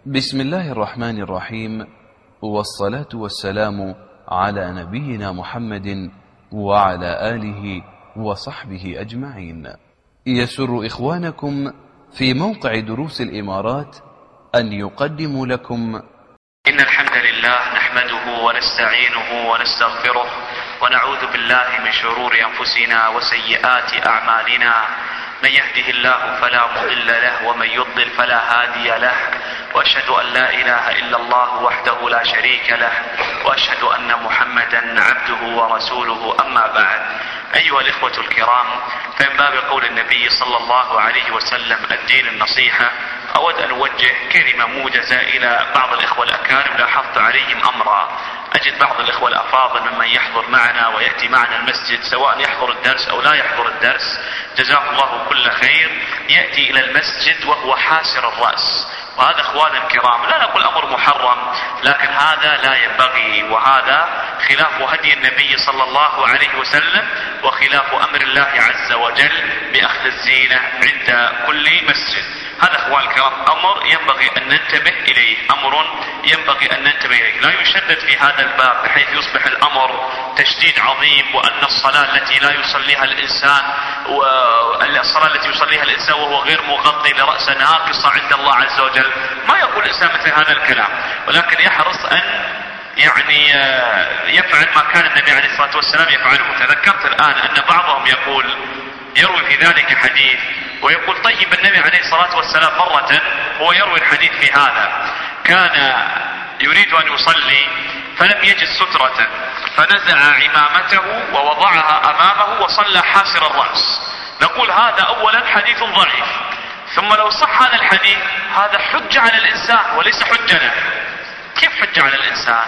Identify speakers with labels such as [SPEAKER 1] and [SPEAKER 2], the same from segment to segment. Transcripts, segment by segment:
[SPEAKER 1] بسم الله الرحمن الرحيم، والصلاة والسلام على نبينا محمد وعلى آله وصحبه أجمعين. يسر إخوانكم في موقع دروس الإمارات أن يقدموا لكم
[SPEAKER 2] إن الحمد لله نحمده ونستعينه ونستغفره ونعوذ بالله من شرور أنفسنا وسيئات أعمالنا. من يهده الله فلا مضل له ومن يضلل فلا هادي له، وأشهد أن لا إله إلا الله وحده لا شريك له، وأشهد أن محمدا عبده ورسوله. أما بعد، أيها الإخوة الكرام، فمن باب قول النبي صلى الله عليه وسلم الدين النصيحة، أود أن أوجه كلمة موجزة إلى بعض الإخوة الأكارم لاحظت عليهم أمرا. أجد بعض الإخوة الأفاضل ممن يحضر معنا ويأتي معنا المسجد، سواء يحضر الدرس أو لا يحضر الدرس، جزاه الله كل خير، يأتي إلى المسجد وهو حاسر الرأس. وهذا إخواننا الكرام لا نقول أمر محرم، لكن هذا لا ينبغي، وهذا خلاف هدي النبي صلى الله عليه وسلم وخلاف أمر الله عز وجل بأخذ الزينة عند كل مسجد. هذا إخوان الكرام أمر ينبغي أن ننتبه إليه، أمر ينبغي أن ننتبه إليه، لا يشدد في هذا الباب بحيث يصبح الأمر تشديد عظيم، وأن الصلاة التي لا يصليها الإنسان والصلاة التي يصليها الإنسان وهو غير مغطي لرأسه ناقصة عند الله عز وجل. ما يقول الإنسان مثل هذا الكلام، ولكن يحرص أن يفعل ما كان النبي عليه الصلاة والسلام يفعله. تذكرت الآن أن بعضهم يروي في ذلك حديث ويقول طيب النبي عليه الصلاة والسلام مرة هو يروي الحديث في هذا، كان يريد أن يصلي فلم يجد سترة فنزع عمامته ووضعها أمامه وصلى حاسر الرأس. نقول هذا أولا حديث ضعيف، ثم لو صح هذا الحديث هذا حجة على الإنسان وليس حجة له. كيف حجة على الإنسان؟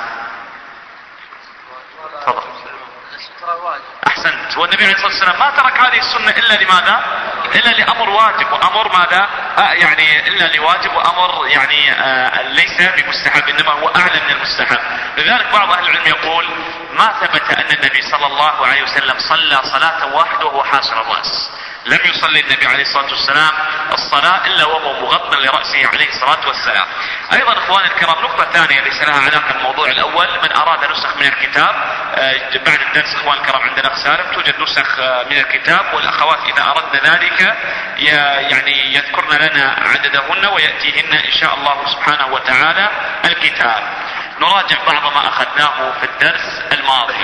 [SPEAKER 2] تفضل. أحسنت. والنبي عليه الصلاة والسلام ما ترك هذه السنة إلا لماذا؟ إلا لأمر واجب، وأمر ماذا؟ إلا لواجب، وأمر ليس بمستحب، إنما هو أعلى من المستحب. لذلك بعض أهل العلم يقول ما ثبت أن النبي صلى الله عليه وسلم صلى صلاة واحدة وهو حاسر الرأس. لم يصلي النبي عليه الصلاة والسلام الصلاة إلا وهو مغطى لرأسه عليه الصلاة والسلام. أيضا إخواني الكرام، نقطة ثانية ليس لها علاقة بالموضوع الأول، من أراد نسخ من الكتاب بعد الدرس إخواني الكرام عندنا رسالة توجد نسخ من الكتاب، والأخوات إذا أردنا ذلك يذكرن لنا عددهن ويأتيهن إن شاء الله سبحانه وتعالى الكتاب. نراجع بعض ما أخذناه في الدرس الماضي.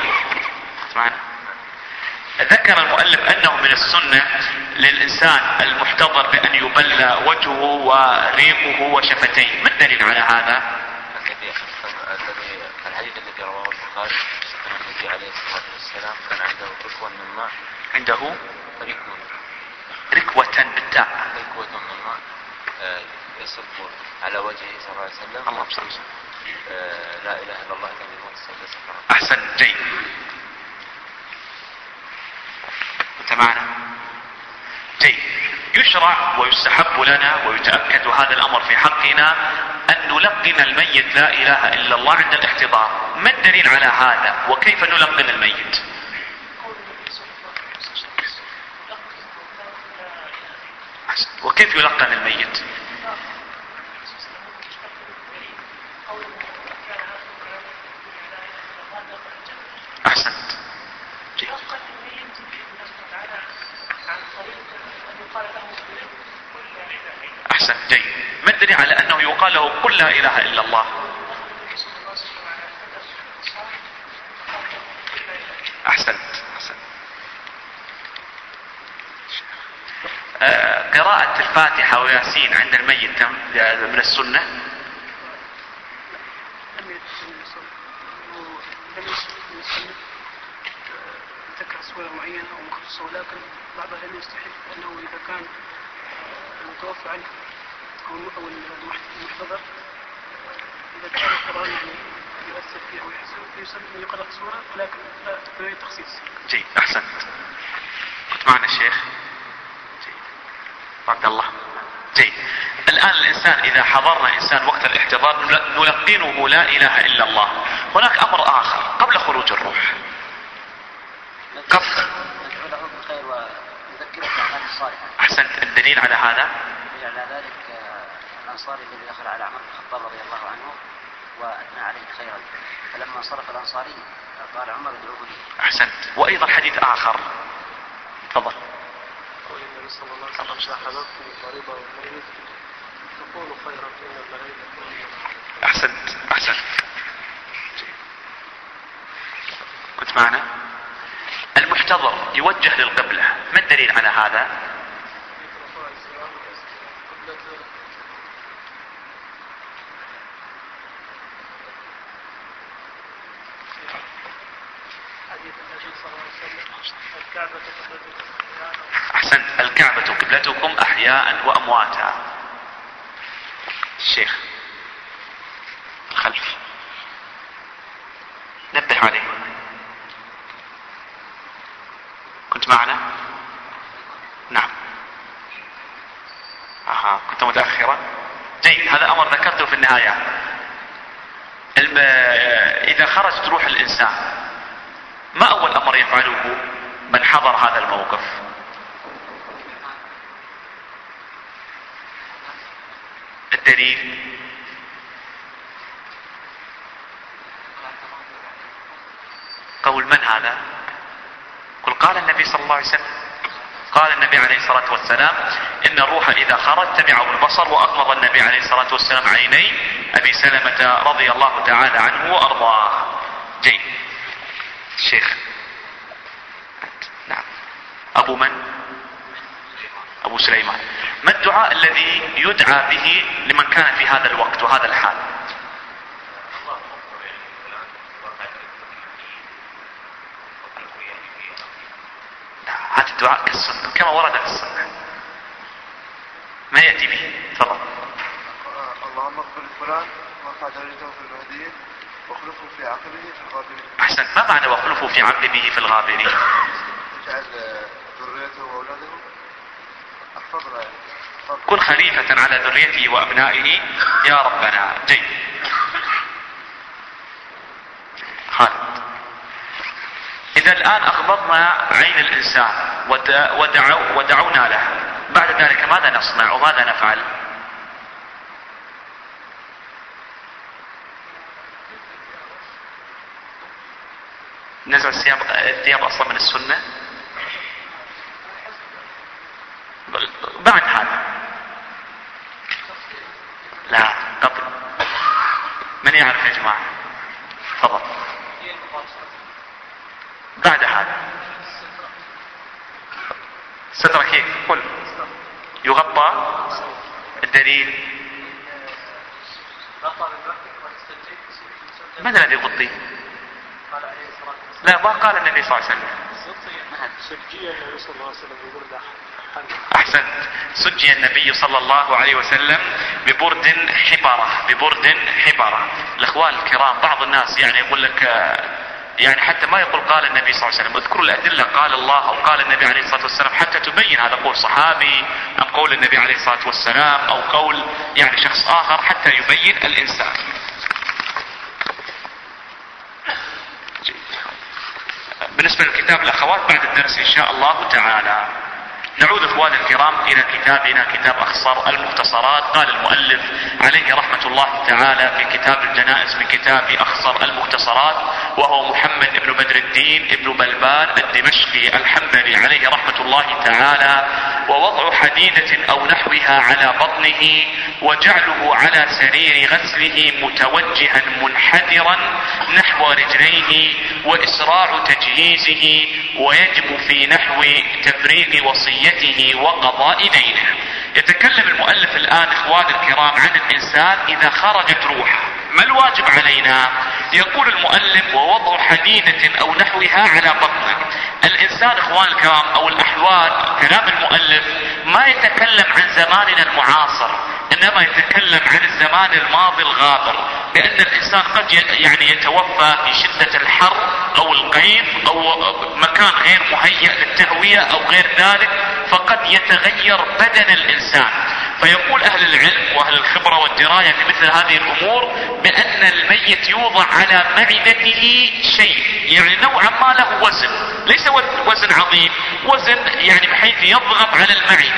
[SPEAKER 2] ذكر المؤلف أنه من السنة للإنسان المحتضر بأن يبلى وجهه وريقه وشفتيه. ما الدليل على هذا؟
[SPEAKER 3] الحديث الذي رواه البخاري أن النبي عليه الصلاة والسلام كان عنده ركوة من ماء،
[SPEAKER 2] عنده ركوة بالتاء،
[SPEAKER 3] ركوة من ماء يصب على وجهه صلى الله عليه وسلم.
[SPEAKER 2] الله بصمت.
[SPEAKER 3] لا إله إلا الله الذي هو السادس.
[SPEAKER 2] أحسن، جيد. أنت معنا؟ جيد. يشرع ويستحب لنا ويتأكد هذا الأمر في حقنا أن نلقن الميت لا إله إلا الله عند الاحتضار. ما الدليل على هذا وكيف نلقن الميت؟ وكيف يلقن الميت؟ أحسنت. جيد. أحسن، جيد. ما الدليل على أنه يقال له قل لا إله إلا الله؟ أحسنت. قراءة الفاتحة وياسين عند الميت من السنة؟
[SPEAKER 4] ذكر سورة معينة أو مخصوصة، ولكن بعضها لم يستحب أنه إذا كان المتوفى عنه أو المحتضر إذا كان القرآن يؤثر فيه أو يحسن يسمى أن يقرأ سورة، ولكن لا تقوي التخصيص.
[SPEAKER 2] جيد. أحسنت. كنت معنا الشيخ؟ جيد. بارك الله. جيد. الآن الإنسان إذا حضرنا إنسان وقت الاحتضار نلقنه لا إله إلا الله. هناك أمر آخر قبل خروج الروح.
[SPEAKER 5] أحسنت.
[SPEAKER 2] الدليل على هذا؟
[SPEAKER 5] على ذلك الأنصاري الذي دخل على عمر بن الخطاب رضي الله عنه وأثنى عليه خيرا، فلما انصرف الأنصاري قال عمر ادعوه لي.
[SPEAKER 2] أحسنت. وأيضا حديث آخر، تفضل.
[SPEAKER 4] النبي صلى الله عليه وسلم شاهدتني المريض والميت تقول خيرا فينا الملائكة.
[SPEAKER 2] أحسنت أحسنت. كنت معنا؟ المحتضر يوجه للقبلة، ما الدليل على هذا؟ أحسنت. الكعبة قبلتكم أحياء وأمواتا. الشيخ الخلف نبه عليه. كنت معنا؟ نعم. كنت متأخرا. جيد، هذا أمر ذكرته في النهاية. إذا خرجت روح الإنسان ما أول أمر يفعله من حضر هذا الموقف؟ الدليل؟ قول من هذا؟ قل قال النبي صلى الله عليه وسلم. قال النبي عليه الصلاة والسلام إن الروح إذا خرج تبعه البصر، وأغمض النبي عليه الصلاة والسلام عيني أبي سلمة رضي الله تعالى عنه وأرضاه. جيد. الشيخ. نعم. أبو من؟ أبو سليمان. ما الدعاء الذي يدعى به لمن كان في هذا الوقت وهذا الحال؟ هذا الدعاء كالسنة كما ورد في السنة، ما يأتي به. تفضل.
[SPEAKER 6] اللهم اغفر لفلان وارفع درجته في المهديين واخلفه في عقبه في الغابرين.
[SPEAKER 2] أحسنت. ما معنى واخلفه في عقبه في الغابرين؟
[SPEAKER 6] اجعل ذريته واولاده احفظنا،
[SPEAKER 2] كن خليفة على ذريته وأبنائه يا ربنا. جيد. خالد. إذا الآن أغمضنا عين الإنسان ودعونا له، بعد ذلك ماذا نصنع وماذا نفعل؟ نزع الثياب أصلا من السنة؟ بعد هذا لا قبل. من يعرف يا جماعة؟ تفضل. بعد هذا سترة كيف؟ قل. يغطى. الدليل؟ ماذا الذي يغطي؟ لا، ما قال النبي صلى الله عليه وسلم.
[SPEAKER 4] سجي النبي صلى الله عليه وسلم ببرد.
[SPEAKER 2] أحسنت. سجي النبي صلى الله عليه وسلم ببرد حبرة. ببرد حبرة. الأخوان الكرام بعض الناس يعني يقول لك يعني حتى ما يقول قال النبي صلى الله عليه وسلم، اذكروا الأدلة قال الله أو قال النبي عليه الصلاة والسلام حتى تبين هذا قول صحابي أم قول النبي عليه الصلاة والسلام أو قول يعني شخص آخر حتى يبين الإنسان. بالنسبة للكتاب الأخوات بعد الدرس إن شاء الله تعالى. نعود اخواني الكرام الى كتابنا كتاب اخصار المختصرات. قال المؤلف عليه رحمة الله تعالى في كتاب الجنائز من كتاب اخصر المختصرات، وهو محمد بن بدر الدين بن بلبان الدمشقي الحنبلي عليه رحمة الله تعالى: ووضع حديدة او نحوها على بطنه وجعله على سرير غسله متوجها منحدرا نحو رجليه واسراع تجهيزه، ويجب في نحو تفريغ وصيته وقضاء دينه. يتكلم المؤلف الآن اخواني الكرام عن الإنسان إذا خرجت روحه، ما الواجب علينا؟ يقول المؤلف: ووضع حديدة أو نحوها على بطنه. الإنسان اخواني الكرام أو الأحوال، كلام المؤلف ما يتكلم عن زماننا المعاصر، إنما يتكلم عن الزمان الماضي الغابر، لأن الإنسان قد يعني يتوفى في شدة الحر أو القيف أو مكان غير مهيأ للتهوية أو غير ذلك، فقد يتغير بدن الإنسان. فيقول أهل العلم وأهل الخبرة والدراية في مثل هذه الأمور بأن الميت يوضع على معدته شيء يعني نوعا ما له وزن، ليس وزن عظيم، وزن يعني بحيث يضغط على المعدة،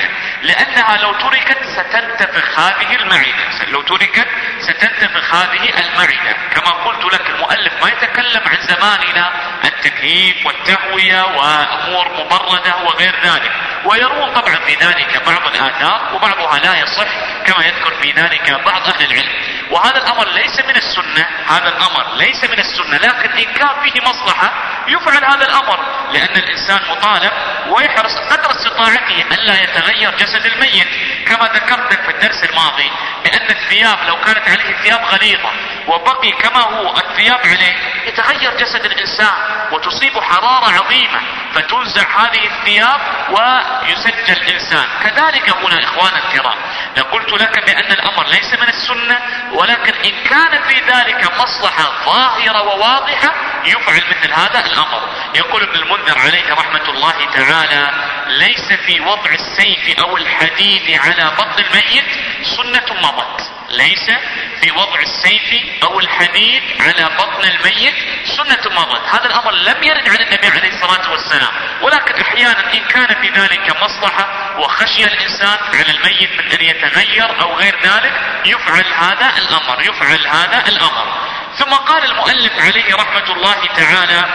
[SPEAKER 2] لأنها لو تركت ستنتفخ هذه المعدة، لو تركت ستنتفخ هذه المعدة. كما قلت لك المؤلف ما يتكلم عن زماننا التكييف والتهوية وأمور مبردة وغير ذلك، ويروون طبعا في ذلك بعض الآثار وبعضها لا يصح كما يذكر في ذلك بعض أهل العلم. وهذا الأمر ليس من السنة، هذا الأمر ليس من السنة، لكن إن كان فيه مصلحة يفعل هذا الأمر، لأن الإنسان مطالب ويحرص قدر استطاعته ألا يتغير جسد الميت. كما ذكرت لك في الدرس الماضي بأن الثياب لو كانت عليه ثياب غليظة وبقي كما هو الثياب عليه يتغير جسد الإنسان وتصيب حرارة عظيمة فتنزع هذه الثياب ويسجل الإنسان. كذلك هنا إخوان الكرام قلت لك بأن الأمر ليس من السنة، ولكن إن كان في ذلك مصلحة ظاهرة وواضحة يفعل مثل هذا الأمر. يقول ابن المنذر عليه رحمة الله تعالى: ليس في وضع السيف أو الحديد على بطن الميت سنة مضت. ليس في وضع السيف أو الحديد على بطن الميت سنة مضت. هذا الأمر لم يرد عن النبي عليه الصلاة والسلام، ولكن أحيانا إن كان في ذلك مصلحة وخشي الإنسان على الميت من أن يتغير أو غير ذلك يفعل هذا الأمر، يفعل هذا الأمر. ثم قال المؤلف عليه رحمة الله تعالى: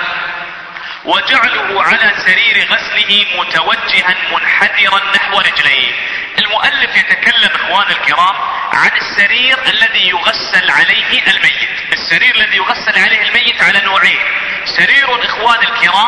[SPEAKER 2] وجعله على سرير غسله متوجها منحدرا نحو رجليه. المؤلف يتكلم إخوان الكرام عن السرير الذي يغسل عليه الميت. السرير الذي يغسل عليه الميت على نوعين: سرير إخوان الكرام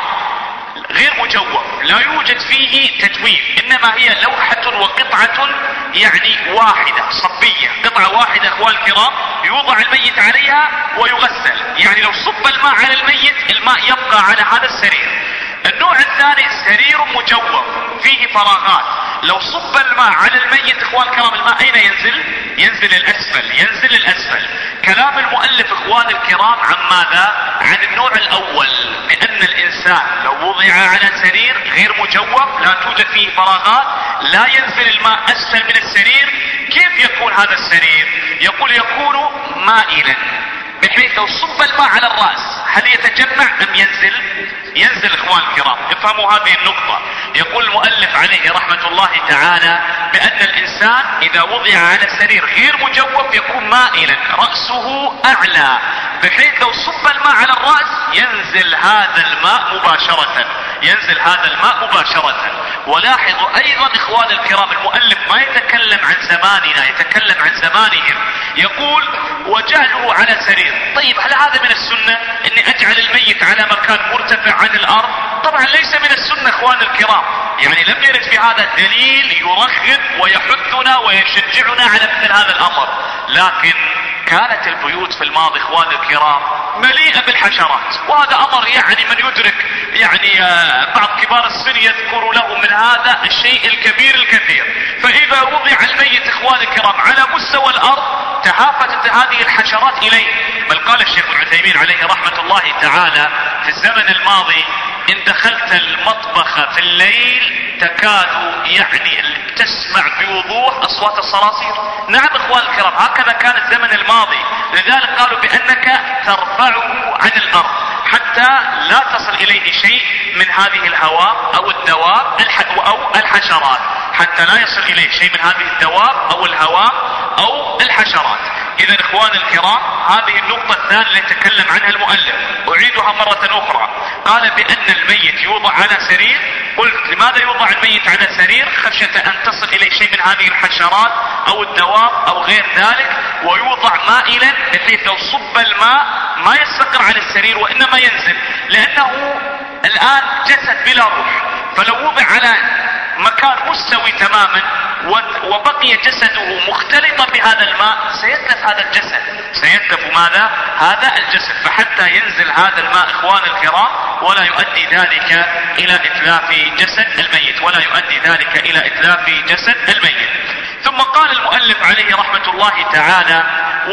[SPEAKER 2] غير مجوف لا يوجد فيه تجويف، إنما هي لوحة وقطعة يعني واحدة صبية، قطعة واحدة إخوان الكرام يوضع الميت عليها ويغسل، يعني لو صب الماء على الميت الماء يبقى على هذا السرير. النوع الثاني سرير مجوف فيه فراغات، لو صب الماء على الميت إخوان الكرام الماء أين ينزل؟ ينزل الأسفل، ينزل الأسفل. كلام المؤلف إخوان الكرام عن ماذا؟ عن النوع الأول، بأن الإنسان لو وضع على سرير غير مجوف لا توجد فيه فراغات لا ينزل الماء أسفل من السرير، كيف يكون هذا السرير؟ يقول يكون مائلا، بحيث لو صب الماء على الرأس هل يتجمع أم ينزل؟ ينزل إخوان الكرام. افهموا هذه النقطة. يقول المؤلف عليه رحمة الله تعالى بأن الإنسان إذا وضع على سرير غير مجوف يكون مائلا رأسه أعلى، بحيث لو صب الماء على الرأس ينزل هذا الماء مباشرة، ينزل هذا الماء مباشرة. ولاحظوا أيضا إخوان الكرام المؤلف ما يتكلم عن زماننا، يتكلم عن زمانهم. يقول وجعله على سرير. طيب هل هذا من السنة اني اجعل الميت على مكان مرتفع عن الارض؟ طبعا ليس من السنة اخوان الكرام، يعني لم يرد في هذا الدليل يرغب ويحثنا ويشجعنا على مثل هذا الامر. لكن كانت البيوت في الماضي اخوان الكرام مليئة بالحشرات، وهذا امر يعني من يدرك يعني بعض كبار السن يذكر له من هذا الشيء الكبير الكثير. فاذا وضع الميت اخوان الكرام على مستوى الارض تهافتت هذه الحشرات اليه. بل قال الشيخ ابن عثيمين عليه رحمة الله تعالى في الزمن الماضي: ان دخلت المطبخ في الليل تكاد يعني تسمع بوضوح اصوات الصراصير. نعم اخوان الكرام هكذا كان الزمن الماضي، لذلك قالوا بانك ترفعه عن الارض حتى لا تصل اليه شيء من هذه الهواء او الدواب او الحشرات، حتى لا يصل اليه شيء من هذه الدواب او الهواء او الحشرات. اذا اخوان الكرام هذه النقطة الثانية اللي يتكلم عنها المؤلف اعيدها مرة اخرى. قال بان الميت يوضع على سرير. قلت لماذا يوضع الميت على سرير؟ خشية ان تصل اليه شيء من هذه الحشرات او الدواب او غير ذلك، ويوضع مائلا بحيث لو صب الماء ما يستقر على السرير وانما ينزل، لانه الان جسد بلا روح، فلو وضع على مكان مستوي تماما وبقي جسده مختلطا بهذا الماء سيتلف هذا الجسد، سيتلف ماذا؟ هذا الجسد. فحتى ينزل هذا الماء اخوان الكرام ولا يؤدي ذلك الى اتلاف جسد الميت، ولا يؤدي ذلك الى اتلاف جسد الميت. ثم قال المؤلف عليه رحمة الله تعالى: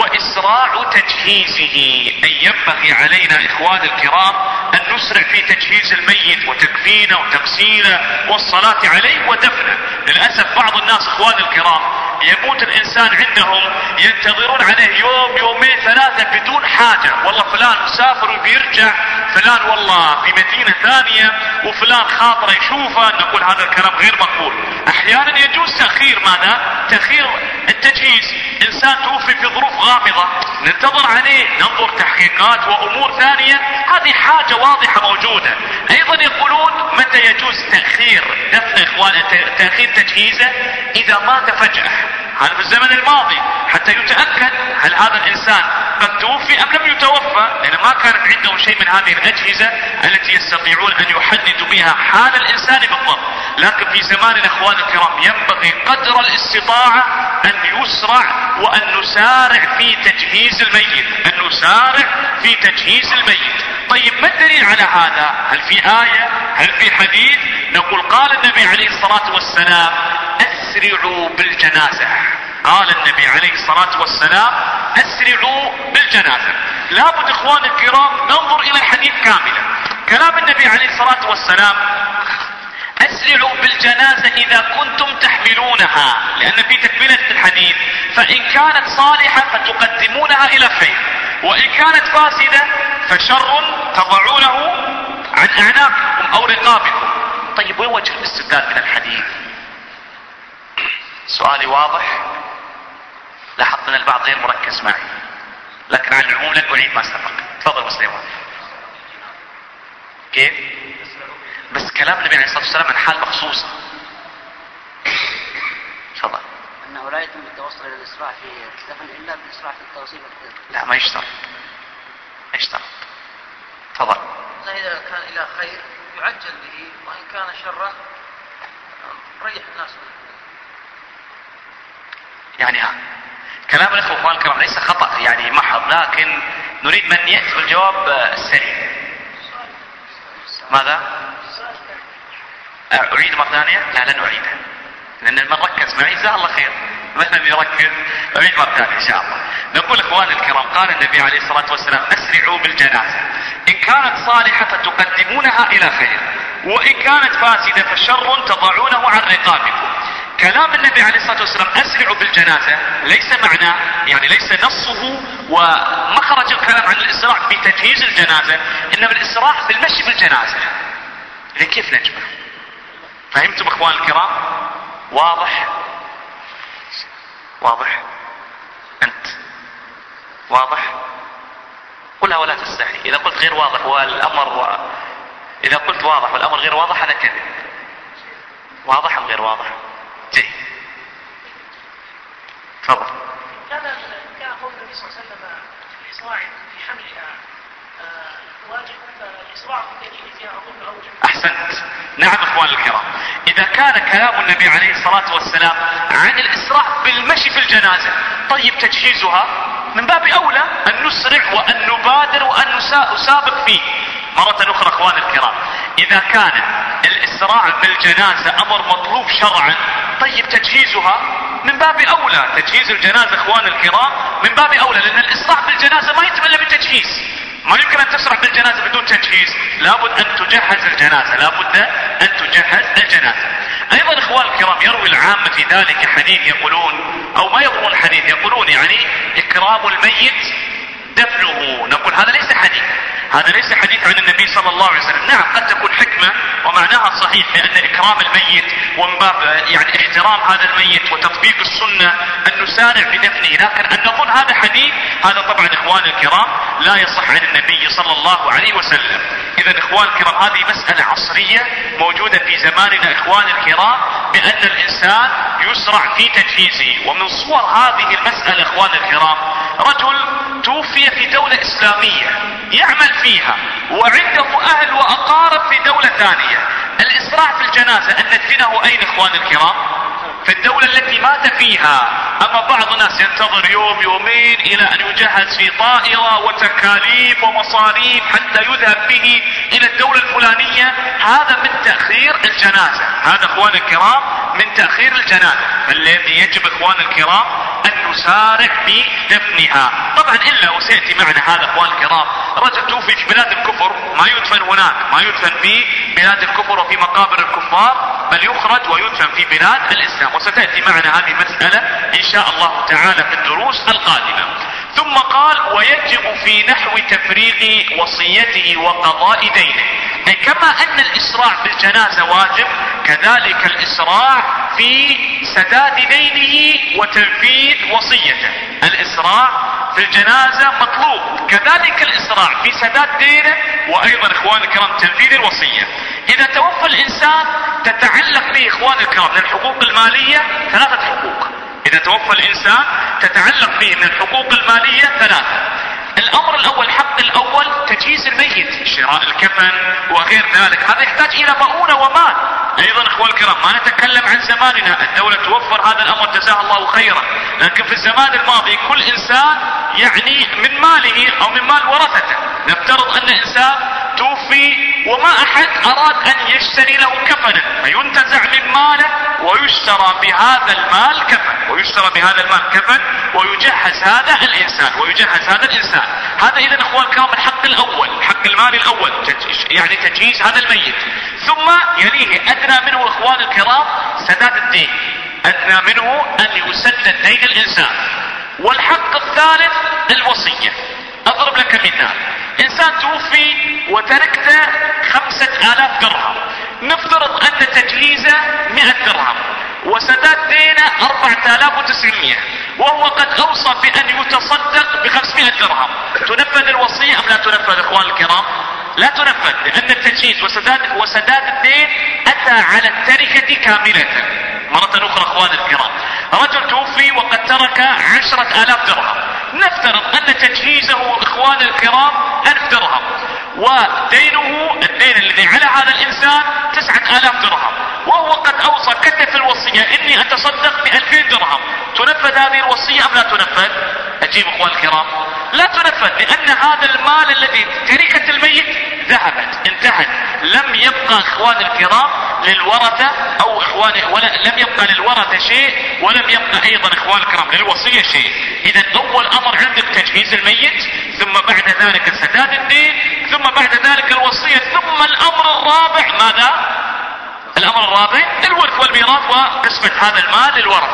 [SPEAKER 2] وإسراع تجهيزه، أي ينبغي علينا إخوان الكرام أن نسرع في تجهيز الميت وتكفينه وتغسيله والصلاة عليه ودفنه. للأسف بعض الناس إخوان الكرام يموت الإنسان عندهم ينتظرون عليه يوم يومين ثلاثة بدون حاجة، والله فلان مسافر وبيرجع، فلان والله في مدينة ثانية وفلان خاطره يشوفه، نقول هذا الكلام غير مقبول. احيانا يجوز تأخير ماذا؟ تأخير التجهيز. انسان توفي في ظروف غامضة ننتظر عليه، ننظر تحقيقات وامور ثانية، هذه حاجة واضحة موجودة. ايضا يقولون متى يجوز تأخير دفن اخوان، تأخير تجهيزه اذا مات فجأة، هذا في الزمن الماضي حتى يتأكد هل هذا الانسان قد توفي ام لم يتوفى، لان ما كانت عندهم شيء من هذه الاجهزة التي يستطيعون ان يحددوا بها حال الانسان بالضبط. لكن في زماننا اخوان الكرام ينبغي قدر الاستطاعة ان يسرع وان نسارع في تجهيز الميت، ان نسارع في تجهيز الميت. طيب ما الدليل على هذا؟ هل في آية؟ هل في حديث؟ نقول قال النبي عليه الصلاة والسلام اسرعوا بالجنازة. قال النبي عليه الصلاة والسلام اسرعوا بالجنازة. لابد اخوان الكرام ننظر الى الحديث كاملا. كلام النبي عليه الصلاة والسلام اسرعوا بالجنازة اذا كنتم تحملونها، لان في تكملة الحديث فان كانت صالحة فتقدمونها الى خير، وان كانت فاسدة فشر تضعونه عن اعناقكم او رقابكم. طيب وين وجه الاستدلال من الحديث؟ سؤالي واضح؟ لاحظت ان البعض غير مركز معي، لكن على العموم لن اعيد ما سبق. تفضل مسلم. كيف؟ بس كلام النبي عليه الصلاة والسلام عن حال مخصوصة. تفضل.
[SPEAKER 5] انه لا يتم التوصل الى الاسراع في الدفن الا بالاسراع في التوصيل.
[SPEAKER 2] لا ما يشترط. ما يشترط. تفضل.
[SPEAKER 7] إذا كان الى خير يعجل به، وان كان شرا ريح الناس منه. يعني
[SPEAKER 2] كلام الاخوة اخوان الكرام ليس خطأ يعني محض، لكن نريد من يأتي بالجواب السليم. ماذا؟ أعيد مرة ثانية؟ لا لن أعيدها، لأن من ركز معي جزاه الله خير، مثلا يركز. أعيد مرة ثانية إن شاء الله. نقول إخواني الكرام قال النبي عليه الصلاة والسلام أسرعوا بالجنازة، إن كانت صالحة فتقدمونها إلى خير، وإن كانت فاسدة فشر تضعونه عن رقابكم. كلام النبي عليه الصلاة والسلام أسرعوا بالجنازة ليس معناه يعني ليس نصه ومخرج الكلام عن الإسراع في تجهيز الجنازة، إنما الإسراع في المشي بالجنازة. إذا كيف نجمع؟ فهمتم إخوان الكرام؟ واضح؟ واضح؟ أنت واضح؟ قلها ولا تستحي. إذا قلت غير واضح والأمر إذا قلت واضح والأمر غير واضح هذا كذب. واضح أم غير واضح؟ جيد. تفضل.
[SPEAKER 4] كان قول النبي صلى الله عليه وسلم الإسراع في حملها واجب، فالإسراع في تجهيزها أظن أوجب.
[SPEAKER 2] أحسنت. نعم إخوان الكرام، إذا كان كلام النبي عليه الصلاة والسلام عن الإسراع بالمشي في الجنازة، طيب تجهيزها من باب أولى أن نسرع وأن نبادر وأن نسابق فيه. مرة أخرى إخوان الكرام، إذا كان الإسراع بالجنازة أمر مطلوب شرعا، طيب تجهيزها من باب أولى. تجهيز الجنازة إخوان الكرام من باب أولى، لأن الإسراع بالجنازة ما يتم إلا بالتجهيز. ما يمكن أن تسرع بالجنازة بدون تجهيز، لابد أن تجهز الجنازة، لابد أن تجهز الجنازة. أيضا إخوان الكرام يروي العامة في ذلك حديث يقولون، أو ما يروون حديث، يقولون يعني إكرام الميت دفنه. نقول هذا ليس حديث، هذا ليس حديث عن النبي صلى الله عليه وسلم. نعم قد تكون حكمة ومعناها صحيح، لأن إكرام الميت ومن باب يعني احترام هذا الميت وتطبيق السنة أن نسارع بدفنه، لكن أن نقول هذا حديث، هذا طبعا إخوان الكرام لا يصح عن النبي صلى الله عليه وسلم. إذا إخوان الكرام هذه مسألة عصرية موجودة في زماننا إخوان الكرام، بأن الإنسان يسرع في تجهيزه. ومن صور هذه المسألة إخوان الكرام رجل توفي في دولة إسلامية يعمل فيها وعنده أهل وأقارب في دولة ثانية، الإسراع في الجنازة أن ندفنه أين إخوان الكرام؟ في الدولة التي مات فيها. أما بعض الناس ينتظر يوم يومين إلى أن يجهز في طائرة وتكاليف ومصاريف حتى يذهب به إلى الدولة الفلانية، هذا من تأخير الجنازة، هذا إخوان الكرام من تأخير الجنازة. فالذي يجب إخوان الكرام أن نسارع في دفنها. طبعا إلا وسيأتي معنا هذا إخوان الكرام، رجل توفي في بلاد الكفر ما يدفن هناك، ما يدفن في بلاد الكفر وفي مقابر الكفار، بل يخرج ويدفن في بلاد الإسلام. وستأتي معنا هذه المسألة إن شاء الله تعالى في الدروس القادمة. ثم قال ويجب في نحو تفريق وصيته وقضاء دينه. أي كما أن الإسراع بالجنازة واجب، كذلك الإسراع في سداد دينه وتنفيذ وصيته. الإسراع في الجنازة مطلوب، كذلك الإسراع في سداد دينه، وأيضا إخوان الكرام تنفيذ الوصية. إذا توفى الإنسان تتعلق به إخوان الكرام من الحقوق المالية 3 حقوق. إذا توفى الإنسان تتعلق به من الحقوق المالية 3. الأمر الأول، حق الأول تجهيز الميت، شراء الكفن وغير ذلك، هذا يحتاج إلى مؤونة ومال. أيضا إخوان الكرام ما نتكلم عن زماننا، الدولة توفر هذا الأمر جزاه الله خيرا، لكن في الزمان الماضي كل إنسان يعني من ماله أو من مال ورثته. نفترض أن إنسان توفي وما أحد أراد أن يشتري له كفنا، فينتزع من ماله ويشترى بهذا المال كفن، ويجهز هذا الإنسان. هذا إذا إخوان الكرام الحق الأول، حق المال الأول، يعني تجهيز هذا الميت. ثم يليه أدنى منه إخوان الكرام سداد الدين، أدنى منه أن يسدد دين الإنسان. والحق الثالث الوصية. أضرب لك مثال، إنسان توفي وتركته 5000 درهم، نفترض أن تجهيزه 100 درهم وسداد دينه 4900، وهو قد أوصى بأن يتصدق ب500 درهم. تنفذ الوصية أم لا تنفذ إخوان الكرام؟ لا تنفذ، لأن التجهيز وسداد الدين أتى على التركة كاملة. مرة أخرى إخوان الكرام، رجل توفي وقد ترك 10,000 درهم، نفترض أن تجهيزه إخوان الكرام 1000 درهم، ودينه الدين الذي على هذا الإنسان 9,000 درهم، وهو قد أوصى كتب الوصية إني أتصدق ب2000 درهم. تنفذ هذه الوصية أم لا تنفذ؟ أجيب إخوان الكرام لا تنفذ، لأن هذا المال الذي تركة الميت ذهبت انتهت، لم يبقى إخوان الكرام للورثة أو لم يبقى للورثة شيء، ولم يبقى أيضا إخوان الكرام للوصية شيء. إذا أول أمر عندك تجهيز الميت، ثم بعد ذلك سداد الدين، ثم بعد ذلك الوصية، ثم الأمر الرابع ماذا؟ الأمر الرابع الورث والميراث وقسمة هذا المال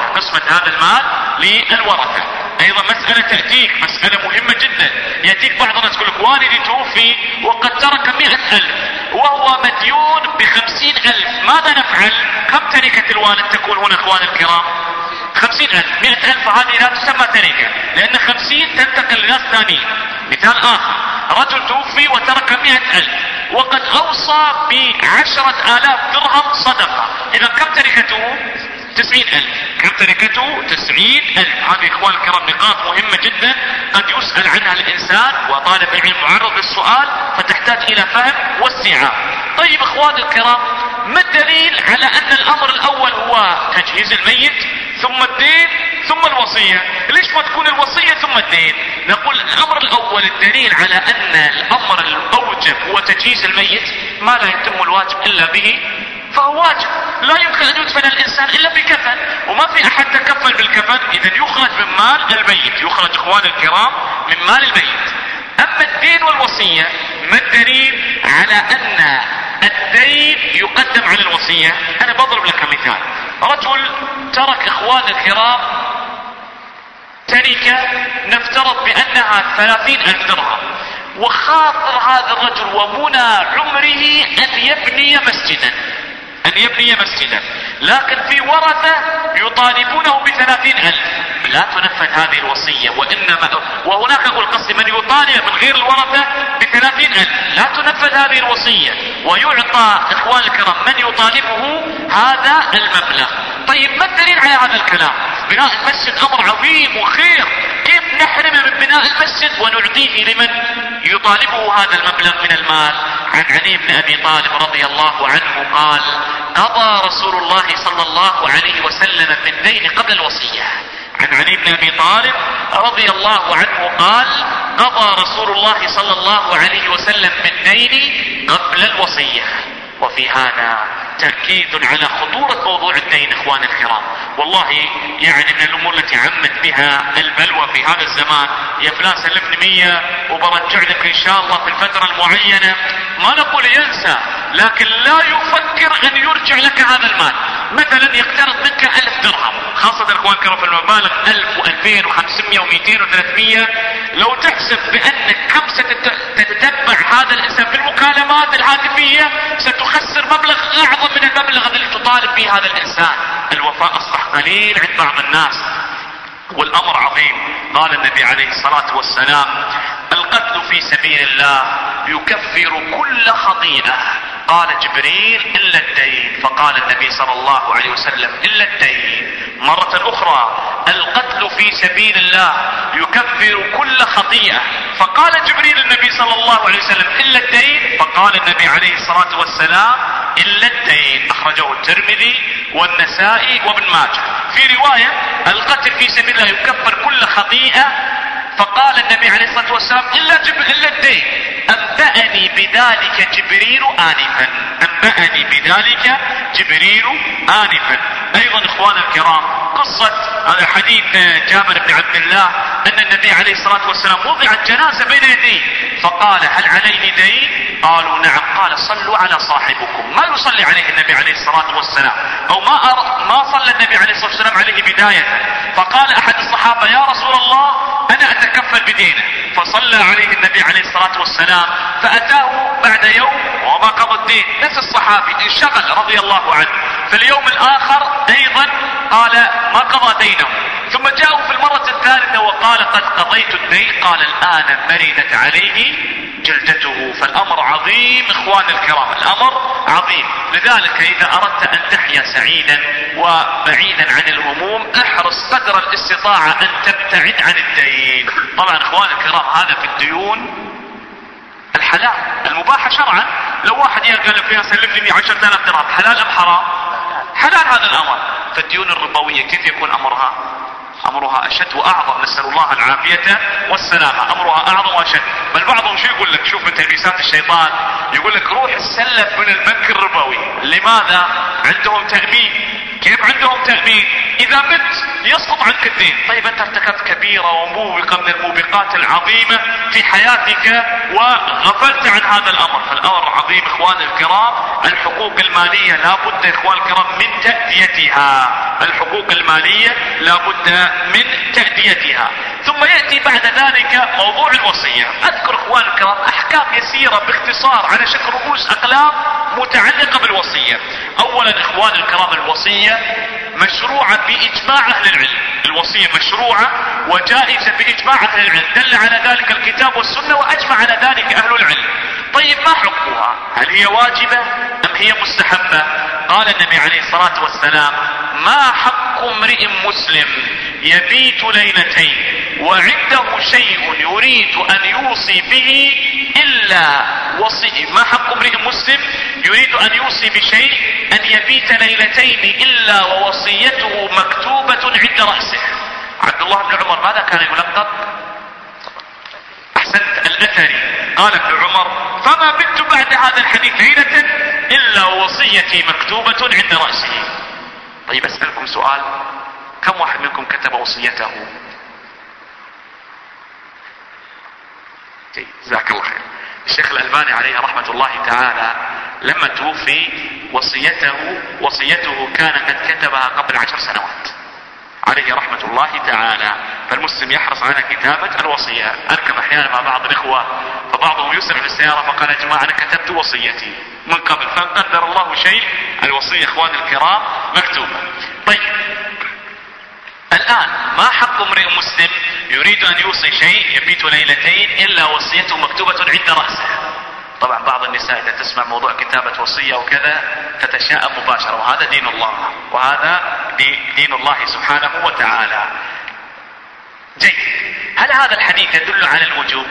[SPEAKER 2] للورثة. أيضا مسألة تأتيك مسألة مهمة جدا، يأتيك بعض الناس يقول لك والدي توفي وقد ترك 100,000 وهو مديون ب50,000، ماذا نفعل؟ كم تركة الوالد تكون هنا إخوان الكرام؟ 50,000. 100,000 هذه لا تسمى تركة، لأن 50 تنتقل لناس ثانيين. مثال آخر، رجل توفي وترك 100,000 وقد أوصى ب10,000 درهم صدقة، إذا كم تركته؟ 90,000. كم تركته؟ 90,000. هذه إخوان الكرام نقاط مهمة جدا قد يسأل عنها الإنسان، وطالب العلم معرض للسؤال، فتحتاج إلى فهم واستيعاب. طيب إخوان الكرام، ما الدليل على أن الأمر الأول هو تجهيز الميت ثم الدين ثم الوصية؟ ليش ما تكون الوصية ثم الدين؟ نقول الأمر الأول الدليل على أن الأمر الأوجب هو تجهيز الميت، ما لا يتم الواجب إلا به فهو واجب، لا يمكن أن يدفن الإنسان إلا بكفن، وما في أحد تكفل بالكفن، إذا يخرج من مال الميت، يخرج إخوان الكرام من مال الميت. أما الدين والوصية، ما الدليل على أن الدين يقدم على الوصية؟ أنا بضرب لك مثال، رجل ترك إخوان الكرام تركة نفترض بأنها 30,000 درهم، وخاطر هذا الرجل ومنى عمره أن يبني مسجدا، لكن في ورثة يطالبونه ب30,000، لا تنفذ هذه الوصية، وهناك أقول قصدي من يطالب من غير الورثة ب30,000، لا تنفذ هذه الوصية، ويعطى إخوان الكرام من يطالبه هذا المبلغ. طيب ما الدليل على هذا الكلام؟ بناء المسجد أمر عظيم وخير، كيف نحرمه من بناء المسجد ونعطيه لمن يطالبه هذا المبلغ من المال؟ عن علي بن أبي طالب رضي الله عنه قال: قضى رسول الله صلى الله عليه وسلم بالدين قبل الوصية. عن علي بن أبي طالب رضي الله عنه قال: قضى رسول الله صلى الله عليه وسلم بالدين قبل الوصية. وفي هذا تأكيد على خطورة موضوع الدين إخوان الكرام. والله يعني من الأمور التي عمت بها البلوى في هذا الزمان، يا فلان سلفني 100 وبرجع لك إن شاء الله في الفترة المعينة، ما نقول ينسى، لكن لا يفكر ان يرجع لك هذا المال. مثلا يقترض منك 1000 درهم، خاصة الاخوان الكرام في المبالغ 1000 و2000 و500 و200 و300، لو تحسب بانك كم ستتتبع هذا الانسان في المكالمات الهاتفية ستخسر مبلغ اعظم من المبلغ الذي تطالب به هذا الانسان. الوفاء اصبح قليل عند بعض الناس والامر عظيم. قال النبي عليه الصلاة والسلام: القتل في سبيل الله يكفر كل خطيئة. قال جبريل: الا الدين. فقال النبي صلى الله عليه وسلم: الا الدين. مرة اخرى: القتل في سبيل الله يكفر كل خطيئة. فقال جبريل النبي صلى الله عليه وسلم: الا الدين. فقال النبي عليه الصلاة والسلام: الا الدين. اخرجه الترمذي والنسائي وابن ماجه. في رواية: القتل في سبيل الله يكفر كل خطيئة. فقال النبي عليه الصلاة والسلام: الا الدين. انبأني بذلك جبريل آنفا. انبأني بذلك جبريل آنفا. ايضا اخوان الكرام، قصة هذا حديث جابر بن عبد الله ان النبي عليه الصلاة والسلام وضعت جنازة بين يديه فقال: هل عليه دين؟ قالوا: نعم. قال: صلوا على صاحبكم. ما يصلي عليه النبي عليه الصلاة والسلام، او ما صلى النبي عليه الصلاة والسلام عليه بداية. فقال احد الصحابة: يا رسول الله انا اتكفل بدينه. فصلى عليه النبي عليه الصلاة والسلام، فاتاه بعد يوم وما قضى الدين. نفس الصحابي انشغل رضي الله عنه. في اليوم الاخر ايضا قال: ما قضى دينه. ثم جاءوا في المرة الثالثة وقال: قد قضيت الدين. قال: الآن مرنت عليه جلدته. فالأمر عظيم اخوان الكرام، الأمر عظيم. لذلك إذا أردت أن تحيا سعيدا وبعيدا عن الهموم احرص قدر الاستطاعة أن تبتعد عن الدين. طبعا اخوان الكرام هذا في الديون الحلال المباحة شرعا. لو واحد قال فيها سلف لي 10,000 درهم، حلال أم حرام؟ حلال هذا الأمر. فالديون الربوية كيف يكون أمرها؟ أمرها أشد وأعظم، نسأل الله العافية والسلامة. أمرها أعظم وأشد. بل بعضهم شو يقول لك، شوف من تلبيسات الشيطان، يقول لك روح السلف من البنك الربوي. لماذا؟ عندهم تأمين. كيف عندهم تأمين؟ إذا مت يسقط عنك الدين. طيب أنت ارتكبت كبيرة وموبقة من الموبقات العظيمة في حياتك وغفلت عن هذا الأمر. فالأمر عظيم إخوان الكرام. الحقوق المالية لا بد إخوان الكرام من تأديتها. الحقوق المالية لا بد من تأديتها. ثم يأتي بعد ذلك موضوع الوصية. أذكر إخوان الكرام أحكام يسيرة باختصار على شكل رؤوس أقلام متعلقة بالوصية. أولا إخوان الكرام الوصية مشروعة بإجماع أهل العلم. الوصية مشروعة وجائزة بإجماع أهل العلم، دل على ذلك الكتاب والسنة وأجمع على ذلك أهل العلم. طيب ما حكمها؟ هل هي واجبة أم هي مستحبة؟ قال النبي عليه الصلاة والسلام: ما حق امرئ مسلم يبيت ليلتين وعنده شيء يريد أن يوصي به إلا وصي. ما حق امرئ مسلم يريد أن يوصي بشيء أن يبيت ليلتين إلا ووصيته مكتوبة عند رأسه. عبد الله بن عمر ماذا كان يلقب؟ أحسنت، الأثري. قال ابن عمر: فما بت بعد هذا الحديث ليلة إلا وصيتي مكتوبة عند رأسه. طيب أسألكم سؤال، كم واحد منكم كتب وصيته؟ جزاك الله خير. الشيخ الألباني عليه رحمة الله تعالى لما توفي وصيته كان قد كتبها قبل 10 سنوات عليه رحمة الله تعالى. فالمسلم يحرص على كتابة الوصية. أركب أحيانا مع بعض الإخوة فبعضهم يسرع في السيارة فقال: يا جماعة أنا كتبت وصيتي من قبل. فقدر الله شيء، الوصية إخوان الكرام مكتوبة. طيب الآن ما حق امرئ مسلم يريد أن يوصي شيء يبيت ليلتين إلا وصيته مكتوبة عند رأسه؟ طبعا بعض النساء إذا تسمع موضوع كتابة وصية وكذا تتشاءم مباشرة، وهذا دين الله، وهذا دين الله سبحانه وتعالى. جيد. هل هذا الحديث يدل على الوجوب؟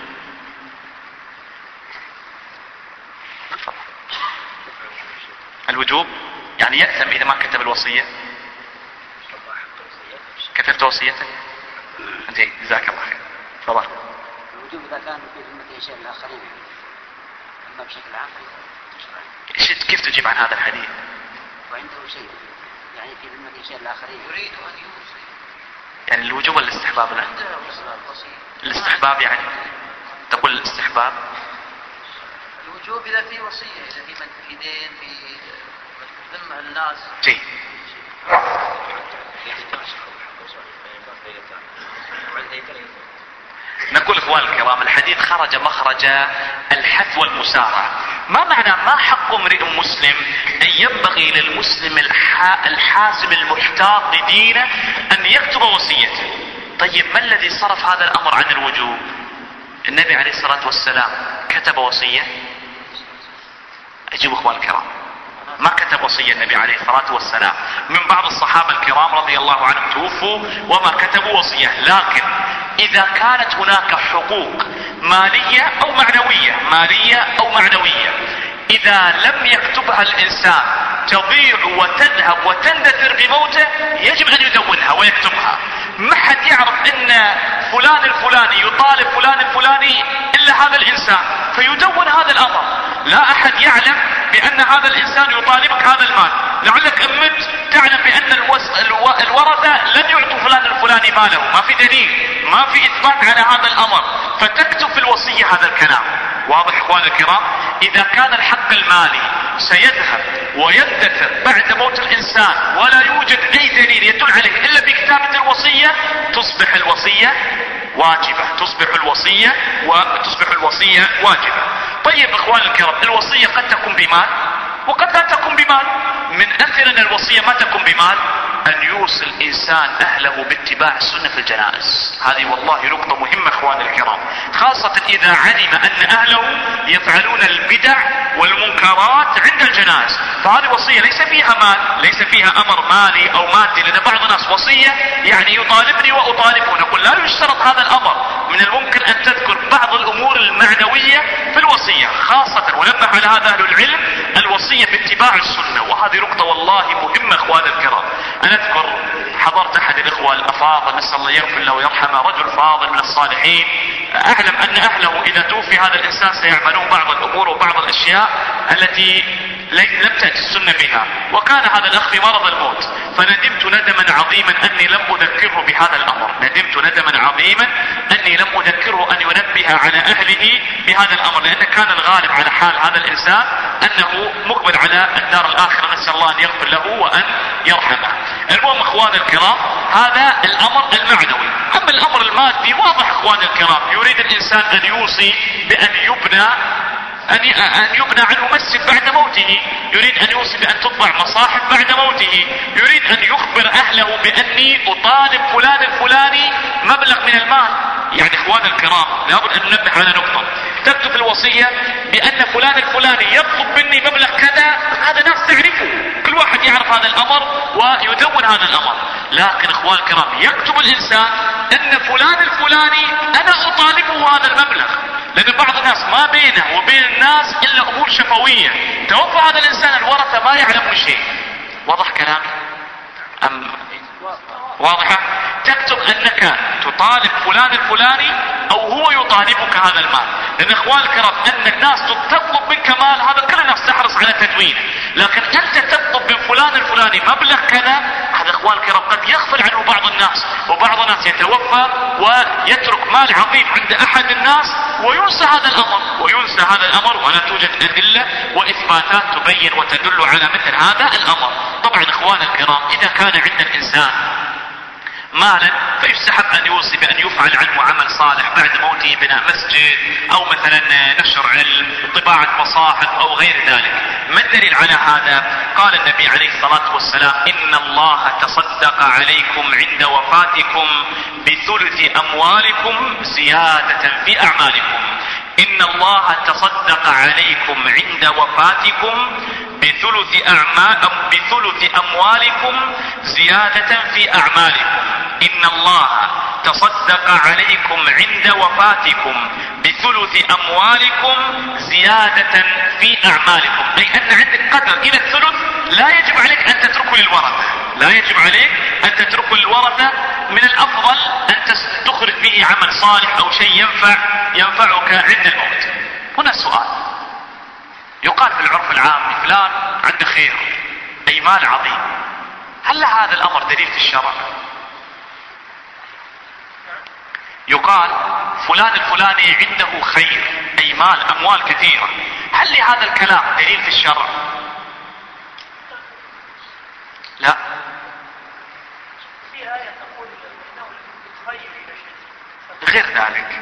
[SPEAKER 2] الوجوب يعني يأثم إذا ما كتب الوصية. كتبت وصيتك؟ جيد، جزاك الله خير. تفضل.
[SPEAKER 5] الوجوب إذا كان في ذمة شيء الآخرين، أما بشكل عام
[SPEAKER 2] كيف تجيب عن هذا الحديث؟
[SPEAKER 5] وعنده شيء يعني في ذمة شيء الآخرين
[SPEAKER 7] يريد أن يوصي.
[SPEAKER 2] يعني الوجوب ولا الاستحباب؟ له الاستحباب. يعني تقول الاستحباب
[SPEAKER 7] الوجوب إذا في وصية، إذا في دين في ذمة الناس.
[SPEAKER 2] جيد. نقول اخوان الكرام الحديث خرج مخرج الحث والمسارعة. ما معنى ما حق امرئ مسلم ان ينبغي للمسلم الحاسم المحتاط لدينه ان يكتب وصيته؟ طيب ما الذي صرف هذا الامر عن الوجوب؟ النبي عليه الصلاة والسلام كتب وصية؟ اجيب اخوان الكرام، ما كتب وصية النبي عليه الصلاة والسلام. من بعض الصحابة الكرام رضي الله عنهم توفوا وما كتبوا وصية، لكن إذا كانت هناك حقوق مالية أو معنوية إذا لم يكتبها الإنسان تضيع وتذهب وتندثر بموته، يجب أن يدونها ويكتبها. ما حد يعرف أن فلان الفلاني يطالب فلان الفلاني إلا هذا الإنسان، فيدون هذا الأمر. لا أحد يعلم بأن هذا الإنسان يطالبك هذا المال، لعلك أمت تعلم بأن الورثة لن يعطوا فلان الفلاني ماله، ما في دليل، ما في إثبات على هذا الأمر، فتكتب في الوصية هذا الكلام. واضح إخواني الكرام؟ إذا كان الحق المالي سيذهب ويندثر بعد موت الإنسان ولا يوجد أي دليل يدل عليه إلا بكتابة الوصية، تصبح الوصية واجبة. طيب إخواني الكرام، الوصية قد تكون بمال وقد لا تكون بمال. من أمثلة الوصية ما تكون بمال أن يوصي الإنسان أهله باتباع السنة في الجنائز. هذه والله نقطة مهمة إخواني الكرام، خاصة إذا علم أن أهله يفعلون البدع والمنكرات عند الجنائز. فهذه وصية ليس فيها مال، ليس فيها أمر مالي أو مادي، لأن بعض الناس وصية يعني يطالبني وأطالبه. نقول لا يشترط هذا الأمر، من الممكن أن تذكر بعض الأمور المعنوية في الوصية، خاصة ونبه على هذا أهل العلم الوصية باتباع السنة. وهذه نقطة والله مهمة إخواني الكرام. أنا أذكر حضرت أحد الإخوة الأفاضل، نسأل الله يغفر له ويرحمه، رجل فاضل من الصالحين. أعلم أن أهله إذا توفي هذا الإنسان سيعملون بعض الأمور وبعض الأشياء التي لم تأتي السنة بها، وكان هذا الأخ في مرض الموت، فندمت ندما عظيما أني لم أذكره بهذا الأمر، أن ينبه على أهله بهذا الأمر، لأن كان الغالب على حال هذا الإنسان أنه مقبل على الدار الآخرة، نسأل الله أن يغفر له وأن يرحمه. المهم إخواني الكرام، هذا الأمر المعنوي. أما الأمر المادي واضح إخواني الكرام، يريد الإنسان أن يوصي بأن يبنى عنه مسجد بعد موته، يريد أن يوصي بأن تطبع مصاحف بعد موته، يريد أن يخبر أهله بأني أطالب فلان الفلاني مبلغ من المال. يعني إخواني الكرام لابد أن ننبه على نقطة، تكتب في الوصية بأن فلان الفلاني يطلب مني مبلغ كذا، هذا ناس تعرفه، كل واحد يعرف هذا الأمر ويدون هذا الأمر. لكن إخواني الكرام يكتب الإنسان أن فلان الفلاني أنا أطالبه هذا المبلغ، لأن بعض الناس ما بينه وبين الناس إلا أمور شفوية، توفى هذا الإنسان الورثة ما يعلمون شيء. واضح كلامي أم واضحة؟ تكتب أنك تطالب فلان الفلاني أو هو يطالبك هذا المال، لأن إخوان الكرام أن الناس تطلب منك مال، هذا كل الناس تحرص على تدوينه، لكن أنت تطلب من فلان الفلاني مبلغ كذا، هذا إخوان الكرام قد يغفل عنه بعض الناس، وبعض الناس يتوفى ويترك مال عظيم عند أحد الناس وينسى هذا الأمر، ولا توجد أدلة وإثباتات تبين وتدل على مثل هذا الأمر. طبعا إخوان الكرام إذا كان عند الإنسان مالا فيستحب أن يوصي بأن يفعل عنه عمل صالح بعد موته، بناء مسجد أو مثلا نشر علم، طباعة مصاحف أو غير ذلك. ما الدليل على هذا؟ قال النبي عليه الصلاة والسلام: إن الله تصدق عليكم عند وفاتكم بثلث أموالكم زيادة في أعمالكم. إن الله تصدق عليكم عند وفاتكم بثلث أموالكم زيادة في أعمالكم. إن الله تصدق عليكم عند وفاتكم بثلث أموالكم زيادة في أعمالكم، أي أن عندك قدر إلى الثلث لا يجب عليك أن تتركه للورثة، من الأفضل أن تخرج به عمل صالح أو شيء ينفعك عند الموت. هنا سؤال، يقال في العرف العام فلان عنده خير أي مال عظيم، هل هذا الأمر دليل في الشرع؟ يقال فلان الفلاني عنده خير أي مال أموال كثيرة، هل لهذا الكلام دليل في الشرع؟ لا. غير ذلك.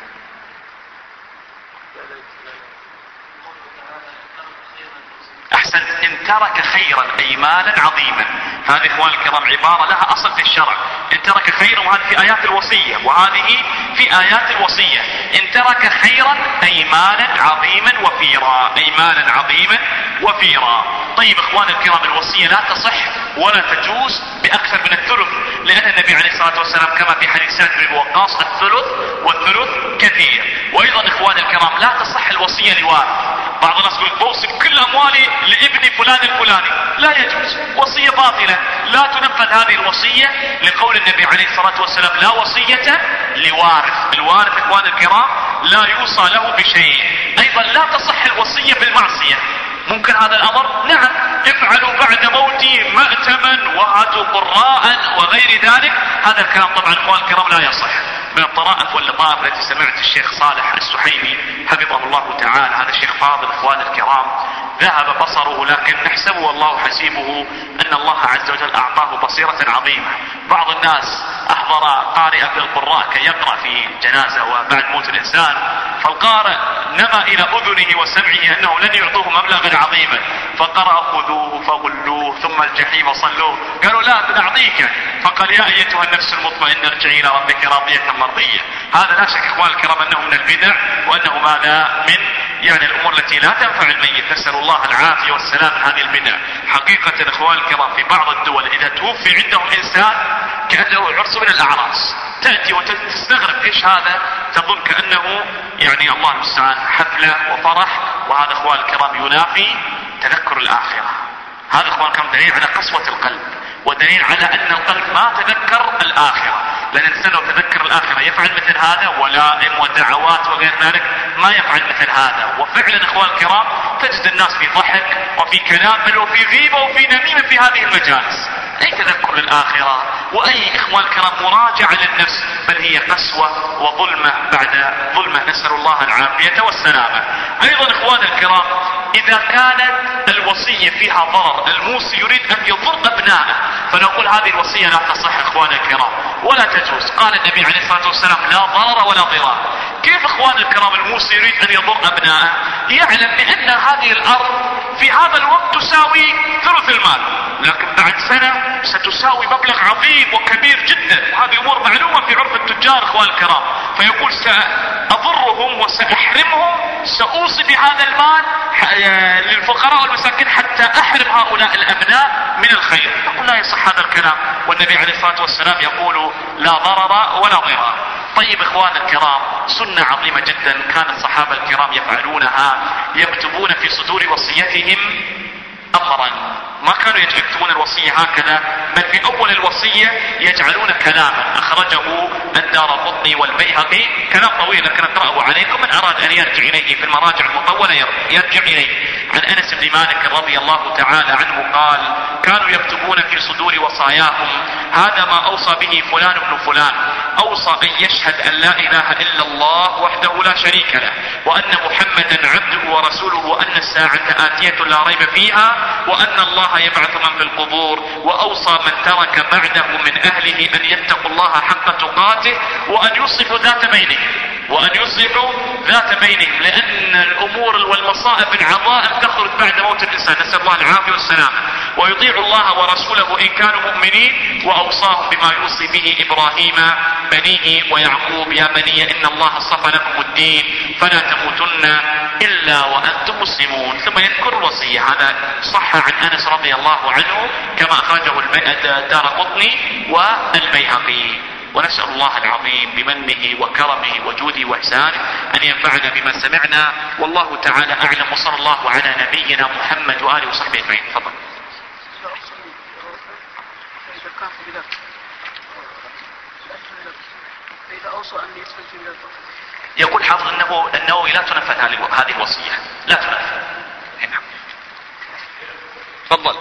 [SPEAKER 2] أحسنت. إن ترك خيرا أي مالا عظيما، هذه إخوان الكرام عبارة لها أصل في الشرع. إن ترك خيرا، وهذه في آيات الوصية، وهذه في آيات الوصية. إن ترك خيرا أي مالا عظيما وفيرا، أي مالا عظيما وفيرا. طيب إخوان الكرام، الوصية لا تصح ولا تجوز بأكثر من الثلث، لأن النبي عليه الصلاة والسلام كما في حديث سعد بن وقاص الثلث والثلث كثير. وأيضا إخوان الكرام لا تصح الوصية لوارث. بعض الناس يقول بوصي كل أموالي لابن فلان الفلاني، لا يجوز، وصية باطلة، لا تنفذ هذه الوصية لقول النبي عليه الصلاة والسلام لا وصية لوارث. الوارث إخوان الكرام لا يوصى له بشيء. أيضا لا تصح الوصية بالمعصية. ممكن هذا الأمر؟ نعم، افعلوا بعد موتي مأتما وهاتوا قراء وغير ذلك. هذا الكلام طبعا إخوان الكرام لا يصح. من الطرائف واللطائف التي سمعت الشيخ صالح السحيمي حفظه الله تعالى، هذا الشيخ فاضل إخوان الكرام، ذهب بصره، لكن نحسبه والله حسيبه أن الله عز وجل أعطاه بصيرة عظيمة. بعض الناس أحضر قارئا للقراء كي يقرأ في جنازة وبعد موت الإنسان، فالقارئ نما إلى أذنه وسمعه أنه لن يعطوه مبلغا عظيما، فقرأ خذوه فغلوه ثم الجحيم صلوه. قالوا لا بنعطيك، فقال يا أيتها النفس المطمئنة ارجعي إلى ربك راضية مرضية. هذا لا شك إخوان الكرام أنه من البدع، وأنه ماذا من الأمور التي لا تنفع الميت. نسأل الله العافية والسلام من هذه البدع. حقيقة إخوان الكرام في بعض الدول إذا توفي عندهم إنسان كأنه عرس من الأعراس، تأتي وتستغرب إيش هذا، تظن كأنه الله المستعان حفلة وفرح. وهذا إخوان الكرام ينافي تذكر الآخرة. هذا إخوان الكرام دليل على قسوة القلب، ودليل على أن القلب ما تذكر الآخرة. لأن الإنسان لو تذكر الآخرة يفعل مثل هذا، ولائم ودعوات وغير ذلك ما يفعل مثل هذا. وفعلا إخوان الكرام تجد الناس في ضحك وفي كلام، بل وفي غيبة وفي نميمة في هذه المجالس. أي تذكر للآخرة، وأي إخوان الكرام مراجعة للنفس، بل هي قسوة وظلمة بعد ظلمة، نسأل الله العافية والسلامة. أيضا إخوان الكرام إذا كانت الوصية فيها ضرر، الموصي يريد أن يضر أبنائه، فنقول هذه الوصية لا تصح إخوان الكرام ولا تجوز. قال النبي عليه الصلاة والسلام لا ضرر ولا ضرار. كيف إخوان الكرام الموصي يريد أن يضر أبنائه؟ يعلم بأن هذه الأرض في هذا الوقت تساوي ثلث المال، لكن بعد سنة ستساوي مبلغ عظيم وكبير جدا، وهذه أمور معلومة في عرف التجار إخوان الكرام. فيقول سأضرهم وسأحرمهم، سأوصي بهذا المال للفقراء والمساكين حتى أحرم هؤلاء الأبناء من الخير. نقول لا يصح هذا الكلام، والنبي عليه الصلاة والسلام يقول لا ضرر ولا ضرار. طيب إخوان الكرام، سنة عظيمة جدا كان الصحابة الكرام يفعلونها، يكتبون في صدور وصيتهم أمرا، ما كانوا يكتبون الوصية هكذا، بل في أول الوصية يجعلون كلاما أخرجه الدارقطني والبيهقي، كلام طويل لكن أقرأه عليكم، من أراد أن يرجع إليه في المراجع المطولة يرجع إليه. عن أنس بن مالك رضي الله تعالى عنه قال كانوا يكتبون في صدور وصاياهم هذا ما أوصى به فلان ابن فلان، أوصى أن يشهد أن لا إله إلا الله وحده لا شريك له، وأن محمدا عبده ورسوله، وأن الساعة آتية لا ريب فيها، وأن الله يبعث من في القبور، وأوصى من ترك بعده من أهله أن يتقوا الله حق تقاته، وأن يصلحوا ذات بينهم، لأن الأمور والمصائب العظائم تخرج بعد موت الإنسان، نسأل الله العافية والسلام، ويطيع الله ورسوله إن كانوا مؤمنين، وأوصاهم بما يوصي به إبراهيم بنيه ويعقوب يا بني إن الله اصطفى لكم الدين فلا تموتن إلا وأنتم مسلمون. ثم يذكر الوصية. هذا صح عن أنس رضي الله عنه كما أخرجه الدارقطني والبيهقي. ونسأل الله العظيم بمنه وكرمه وجوده وإحسانه أن ينفعنا بما سمعنا، والله تعالى أعلم، وصلى الله على نبينا محمد وآله وصحبه أجمعين. تفضل. يقول حافظ أنه لا تنفذ هذه الوصية، لا تنفذ. نعم. تفضل.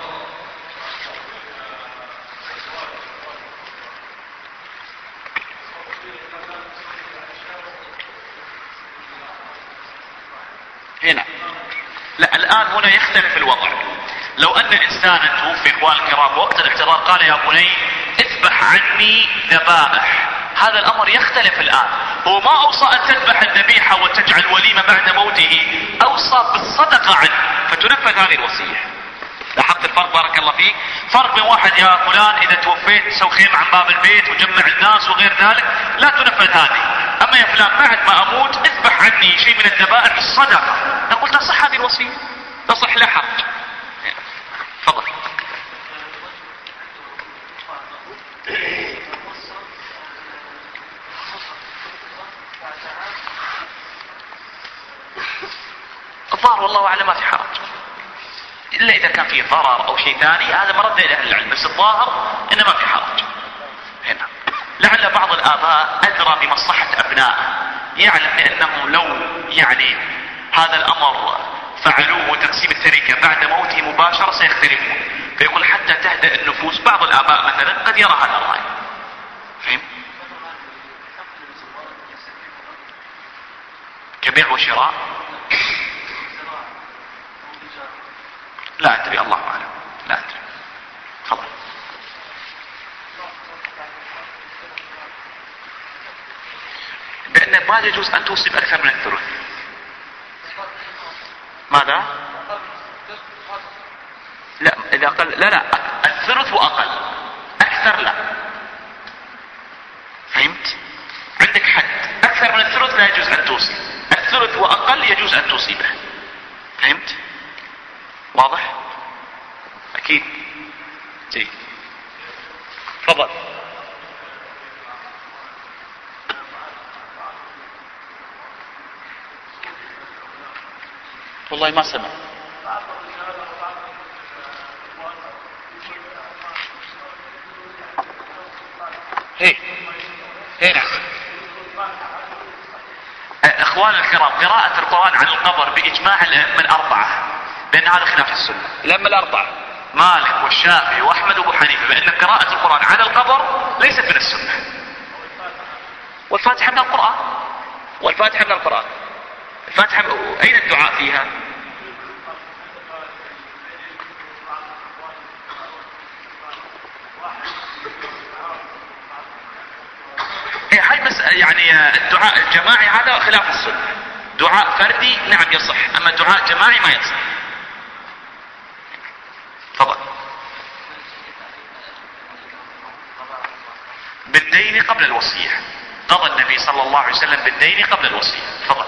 [SPEAKER 2] هنا. لا الآن هنا يختلف الوضع. لو أن إنسانا توفي إخوان الكرام وقت الاحتضار قال يا بني اذبح عني ذبائح، هذا الأمر يختلف الآن. هو ما أوصى أن تذبح الذبيحة وتجعل وليمة بعد موته، أوصى بالصدقة عنه فتنفذ هذه الوصية. لاحظت الفرق بارك الله فيك؟ فرق بين واحد يا فلان إذا توفيت سوي خيمة عن باب البيت وجمع الناس وغير ذلك، لا تنفذ هذه. أما يا فلان بعد ما أموت اذبح عني شيء من الذبائح الصدقة، نقول تصح هذه الوصية، تصح لا حرج. تفضل. الظاهر والله أعلم ما في حرج، إلا إذا كان فيه ضرر أو شيء ثاني هذا مرد إلى أهل العلم، بس الظاهر إنه ما في حرج هنا. لعل بعض الآباء أدرى بمصلحة أبنائه، يعلم بأنهم لو يعني هذا الأمر فعلوه وتقسيم التركة بعد موته مباشرة سيختلفون، فيقول حتى تهدأ النفوس. بعض الآباء مثلا قد يرى هذا الرأي. فهم؟ كبيع وشراء؟ لا أدري، الله أعلم، لا أدري. تفضل. بأن ما يجوز أن توصي بأكثر من الثلث. ماذا؟ لا إذا قل لا الثلث وأقل، أكثر لا. فهمت؟ عندك حد، أكثر من الثلث لا يجوز أن توصي، الثلث وأقل يجوز أن توصي به. فهمت؟ واضح؟ أكيد. جيد. تفضل. والله ما سمع. هنا اخوان الكرام، قراءة القرآن عن القبر باجماع الائمة الاربعة، لان هذا خلاف السنة. الائمة الاربعة مالك والشافعي واحمد وابو حنيفة بان قراءة القرآن على القبر ليست من السنة. والفاتحة من القرآن، والفاتحة من القرآن. الفاتحة اين الدعاء فيها؟ يعني الدعاء الجماعي هذا خلاف السنة. دعاء فردي نعم يصح، اما دعاء جماعي ما يصح. تفضل. بالدين قبل الوصية، قضى النبي صلى الله عليه وسلم بالدين قبل الوصية. تفضل.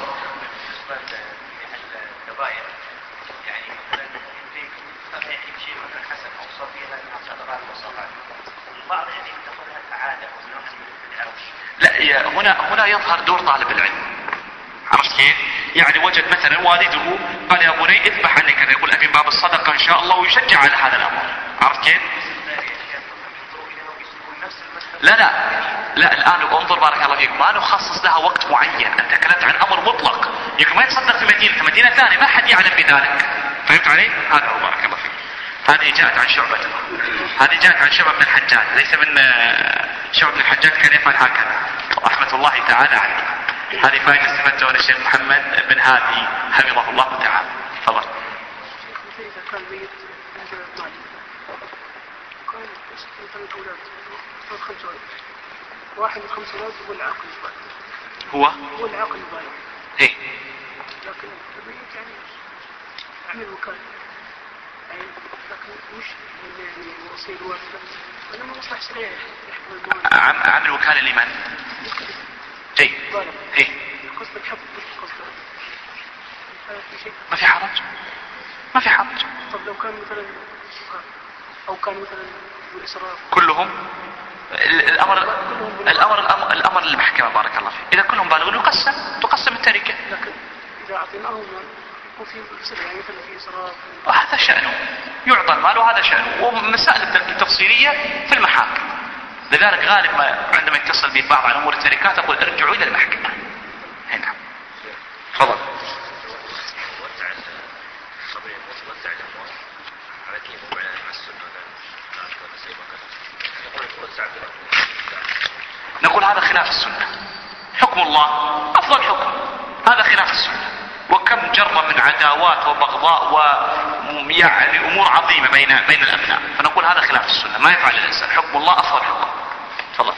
[SPEAKER 2] لا هنا يظهر دور طالب العلم. عرفت كيف؟ يعني وجد مثلا والده قال يا بني اذبح عني كذا، يقول ابي باب الصدقة ان شاء الله ويشجع على هذا الامر. عرفت كيف؟ لا الان انظر بارك الله فيك، ما نخصص لها وقت معين. انت تكلمت عن امر مطلق، يمكن ما يتصدق في مدينة ثانية ما حد يعلم بذلك. فهمت علي؟ هذا هو بارك الله فيك. هذه جاءت عن شعبة، هذه جاءت عن شعبة بن الحجاج، ليس من شعبة بن الحجاج كان يفعل هكذا رحمة الله تعالى عليه. هذه فائدة استفدتها للشيخ محمد بن هادي حفظه الله تعالى. تفضل.
[SPEAKER 4] إذا كان ميت عنده مال، كان مثلا أولاد 5 أولاد، واحد من 5 أولاد هو العاقل البالغ. هو العاقل البالغ.
[SPEAKER 2] إيه.
[SPEAKER 4] لكن الميت يعني عمل وكالة. لكن مش يعني وصية الوارثة، انما مصلحة شرعية يحكم الموانع.
[SPEAKER 2] عمل وكالة لمن؟ جيد. ايه
[SPEAKER 4] قصدك حفظ مش قصدك
[SPEAKER 2] ما في حرج، ما في حرج.
[SPEAKER 4] طب لو كان مثلا او كان مثلا بالاسراف
[SPEAKER 2] كلهم الامر للمحكمة بارك الله فيك. اذا كلهم بالغون تقسم التركة.
[SPEAKER 4] لكن اذا اعطيناهم يكون في سر يعني مثلا في اسراف
[SPEAKER 2] وهذا شأنه، يعطى المال وهذا شأنه، ومسائل التفصيلية في المحاكم. لذلك غالب ما عندما يتصل بي بعض عن امور التركات اقول ارجعوا الى المحكمة. هنا تفضل. نقول هذا خلاف السنة، حكم الله افضل حكم، هذا خلاف السنة. وكم جر من عداوات وبغضاء ويعني أمور عظيمة بين الأبناء. فنقول هذا خلاف السنة، ما يفعل الإنسان، حكم الله أفضل حكم. تفضل.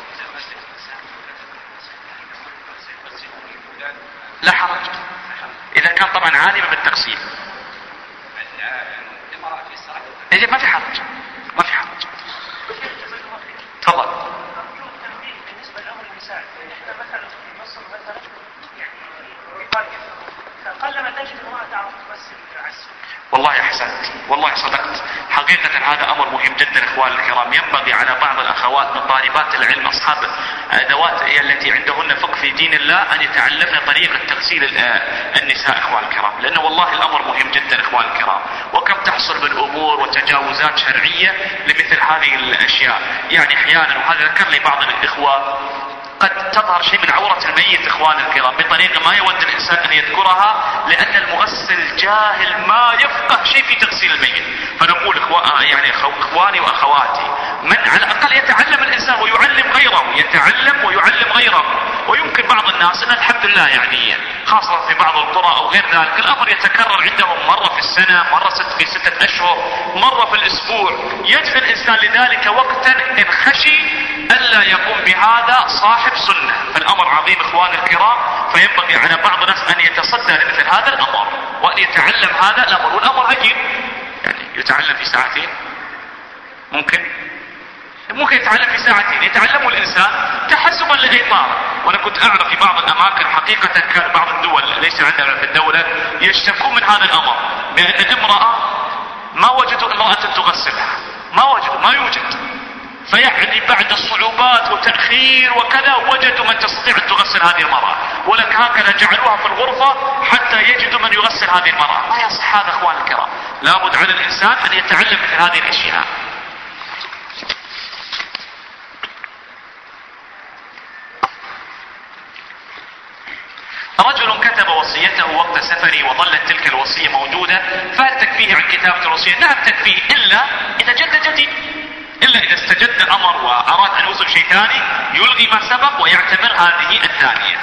[SPEAKER 2] لا حرج إذا كان طبعا عالما بالتقسيم. ما في حرج، ما في حرج. تفضل.
[SPEAKER 4] بالنسبة لأمر النساء، إحنا مثلا في مصر مثلا يعني قلما تجد امرأة تعرف تمثل عسل. والله
[SPEAKER 2] أحسنت، والله صدقت. حقيقة هذا أمر مهم جدا إخواني الكرام. ينبغي على بعض الأخوات من طالبات العلم أصحاب أدوات التي عندهن فقه في دين الله أن يتعلمن طريقة تغسيل النساء إخواني الكرام، لأن والله الأمر مهم جدا إخواني الكرام. وكم تحصل من أمور وتجاوزات شرعية لمثل هذه الأشياء. يعني أحيانا، وهذا ذكر لي بعض الإخوة، قد تظهر شيء من عورة الميت إخواني الكرام بطريقة ما يود الإنسان أن يذكرها، لأن المغسل جاهل ما يفقه شيء في تغسيل الميت. فنقول يعني إخواني وأخواتي، من على الأقل يتعلم الإنسان ويعلم غيره، يتعلم ويعلم غيره. ويمكن بعض الناس، أن الحمد لله يعني خاصة في بعض القرى أو غير ذلك، الأمر يتكرر عندهم مرة في السنة، مرة في 6 أشهر، مرة في الأسبوع. يجد الإنسان لذلك وقتا إن خشي ألا يقوم بهذا صاحب سنة. فالأمر عظيم إخواني الكرام، فينبغي على بعض الناس أن يتصدى لمثل هذا الأمر وأن يتعلم هذا الأمر. والأمر هين، يعني يتعلم في ساعتين، ممكن يتعلم في ساعتين. يتعلمه الإنسان تحسبا لإيطاره. وأنا كنت أعرف في بعض الأماكن حقيقة كان بعض الدول ليس عندنا في الدولة يشتكون من هذا الأمر، بأن امرأة ما وجدوا امرأة تغسلها، ما يوجد. فيعني بعد الصعوبات وتأخير وكذا وجدوا من تستطيع أن تغسل هذه المرأة، ولك هكذا جعلوها في الغرفة حتى يجدوا من يغسل هذه المرأة. ما يصح هذا إخوان الكرام. لابد على الإنسان أن يتعلم مثل هذه الأشياء. رجل كتب وصيته وقت سفره وظلت تلك الوصية موجودة، فهل تكفيه عن كتابة الوصية؟ نعم تكفيه، إلا إذا جد جديد، إلا إذا استجد أمر وأراد أن يوصل شيء ثاني يلغي ما سبق ويعتبر هذه الثانية.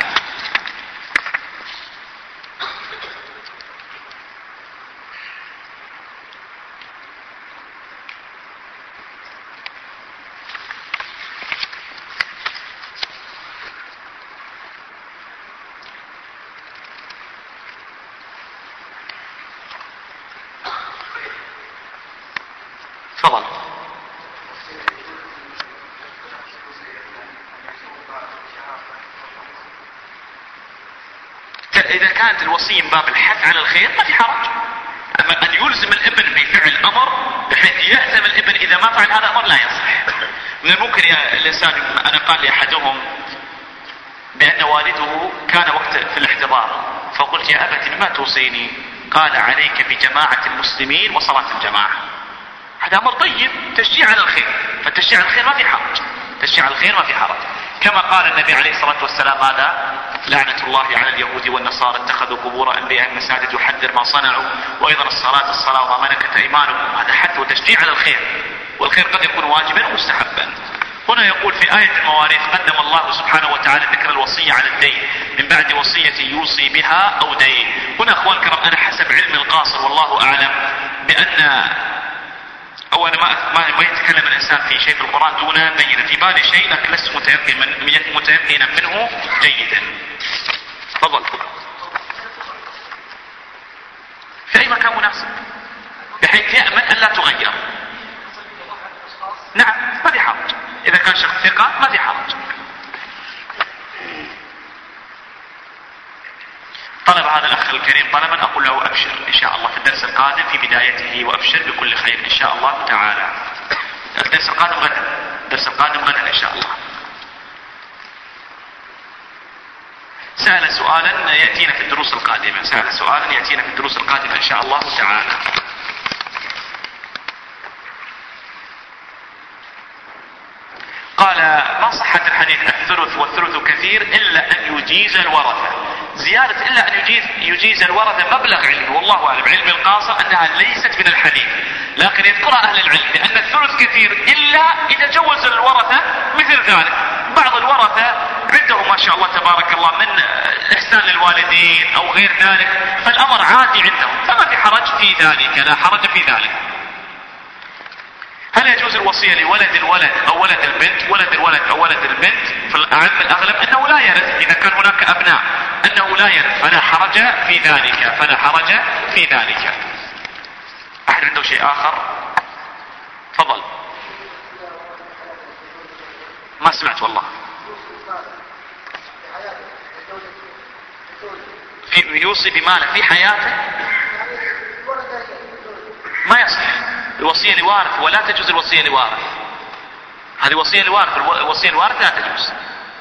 [SPEAKER 2] تفضل. إذا كانت الوصية من باب الحث على الخير ما في حرج. أما أن يلزم الابن بفعل أمر بحيث يأثم الابن إذا ما فعل هذا الأمر لا يصح. من الممكن يا الإنسان، أنا قال لي أحدهم بأن والده كان وقت في الاحتضار، فقلت يا أبت بما توصيني؟ قال عليك بجماعة المسلمين وصلاة الجماعة. هذا أمر طيب، تشجيع على الخير. فالتشجيع على الخير ما في حرج، تشجيع على الخير ما في حرج. كما قال النبي عليه الصلاة والسلام هذا لعنة الله على اليهود والنصارى اتخذوا قبور أنبياء مساجد يحذر ما صنعوا، وأيضا الصلاة وما ملكت أيمانكم. هذا حث وتشجيع على الخير، والخير قد يكون واجبا ومستحبا. هنا يقول في آية المواريث قدم الله سبحانه وتعالى ذكر الوصية على الدين من بعد وصية يوصي بها أو دين. هنا أخوان الكرام، أنا حسب علم القاصر والله أعلم بأن أو أنا ما يتكلم الإنسان في شيء في القرآن دون بينة. في بالي شيء لكن لست متيقنا منه جيدا. تفضل. في أي مكان مناسب بحيث يأمن أن لا تغير. نعم ما في حرج، إذا كان شخص ثقة ما في حرج. طلب هذا الأخ الكريم طلبا، أقول له أبشر إن شاء الله في الدرس القادم في بدايته، وأبشر بكل خير إن شاء الله تعالى. الدرس القادم غدا، الدرس القادم غدا إن شاء الله. سأل سؤالا يأتينا في الدروس القادمة، سأل سؤالا يأتينا في الدروس القادمة إن شاء الله تعالى. قال ما صحة الحديث الثلث والثلث كثير إلا أن يجيز الورثة؟ زيادة إلا أن يجيز الورثة مبلغ علمي والله أعلم، علم القاصر أنها ليست من الحديث، لكن يذكرها أهل العلم بأن الثلث كثير إلا إذا جوز الورثة مثل ذلك. بعض الورثة عندهم ما شاء الله تبارك الله من إحسان للوالدين أو غير ذلك، فالأمر عادي عندهم، فما في حرج في ذلك، لا حرج في ذلك. هل يجوز الوصية لولد الولد أو ولد البنت؟ ولد الولد أو ولد البنت في الأغلب أنه لا يرث، إذا كان هناك أبناء أنه لا يرث، فلا حرج في ذلك، فلا حرج في ذلك. أحد عنده شيء آخر؟ تفضل. ما سمعت والله. يوصي بماله في حياته؟ ما يصح الوصية لوارث، ولا تجوز الوصية لوارث. هذه وصية لوارث، الوصية لوارث لا تجوز.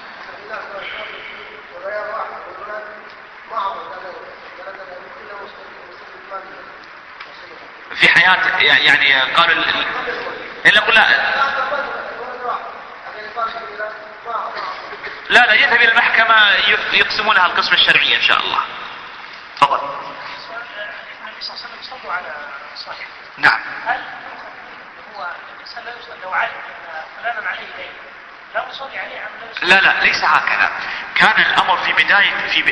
[SPEAKER 2] في حياته يعني قالوا إلا قل لا يذهب إلى المحكمة يقسمونها القسم الشرعي إن شاء الله. تفضل.
[SPEAKER 4] النبي صلى الله عليه وسلم صلوا على صاحبه.
[SPEAKER 2] نعم.
[SPEAKER 4] هل هو الإنسان لا يصلي لو علم فلانا عليه دين لا يصلي عليه عن
[SPEAKER 2] لا ليس هكذا. كان الأمر في بداية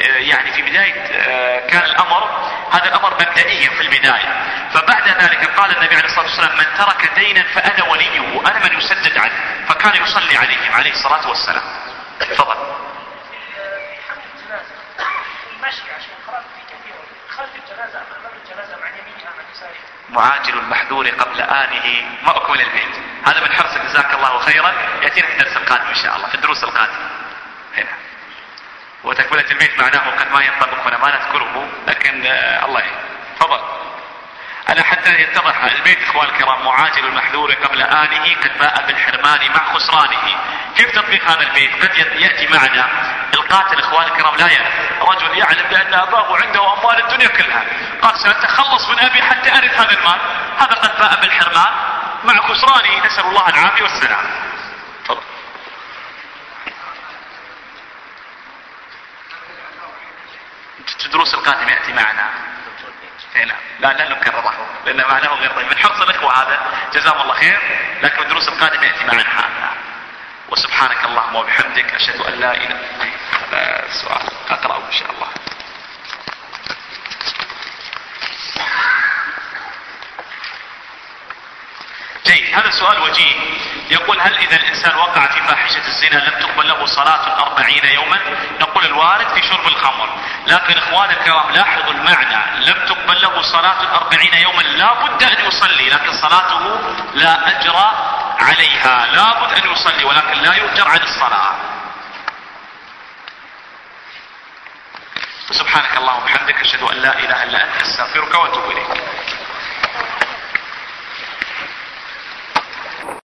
[SPEAKER 2] كان الأمر، هذا الأمر مبدئيا في البداية، فبعد ذلك قال النبي عليه الصلاة والسلام من ترك دينا فأنا وليه، أنا من يسدد عنه، فكان يصلي عليهم عليه الصلاة والسلام. تفضل.
[SPEAKER 4] في حمل الجنازة المشي عشان قرأت في كثير خلف الجنازة أمام الجنازة مع يمينها مع يسارها.
[SPEAKER 2] معاجل المحذور قبل آنه ما أكمل البيت. هذا من حرص جزاك الله خيرا، يأتينا في الدرس القادم إن شاء الله، في الدروس القادمة هنا. وتكملة البيت معناه قد ما ينطبق هنا، ما نذكره، لكن الله تفضل. ألا حتى يتضح البيت إخوان الكرام، معاجل المحذور قبل آنه قد باء بالحرمان مع خسرانه. كيف تطبيق هذا البيت؟ قد يأتي معنا القاتل إخوان الكرام لا يعرف، رجل يعلم بأن أباه عنده أموال الدنيا كلها، قال سأتخلص من أبي حتى أرث هذا المال، هذا قد باء بالحرمان مع خسرانه، نسأل الله العافية والسلام. تفضل. الدروس القادمة يأتي معنا. لا نكرره لأن معناه غير طيب، من حرص الإخوة هذا جزاهم الله خير، لكن الدروس القادمة يأتي معنا هذا. وسبحانك اللهم وبحمدك أشهد أن لا إله إلا أنت. هذا السؤال أقرأه إن شاء الله. جيد، هذا السؤال وجيه، يقول هل إذا الإنسان وقع في فاحشة الزنا لم تقبل له صلاة 40 يوما؟ نقول الوارد في شرب الخمر، لكن إخوان الكرام لاحظوا المعنى، لم تقبل له صلاة 40 يوما لا بد أن يصلي، لكن صلاته لا أجر عليها، لا بد أن يصلي ولكن لا يؤجر عن الصلاة. سبحانك اللهم وبحمدك أشهد أن لا إله إلا أنت أستغفرك وأتوب إليك.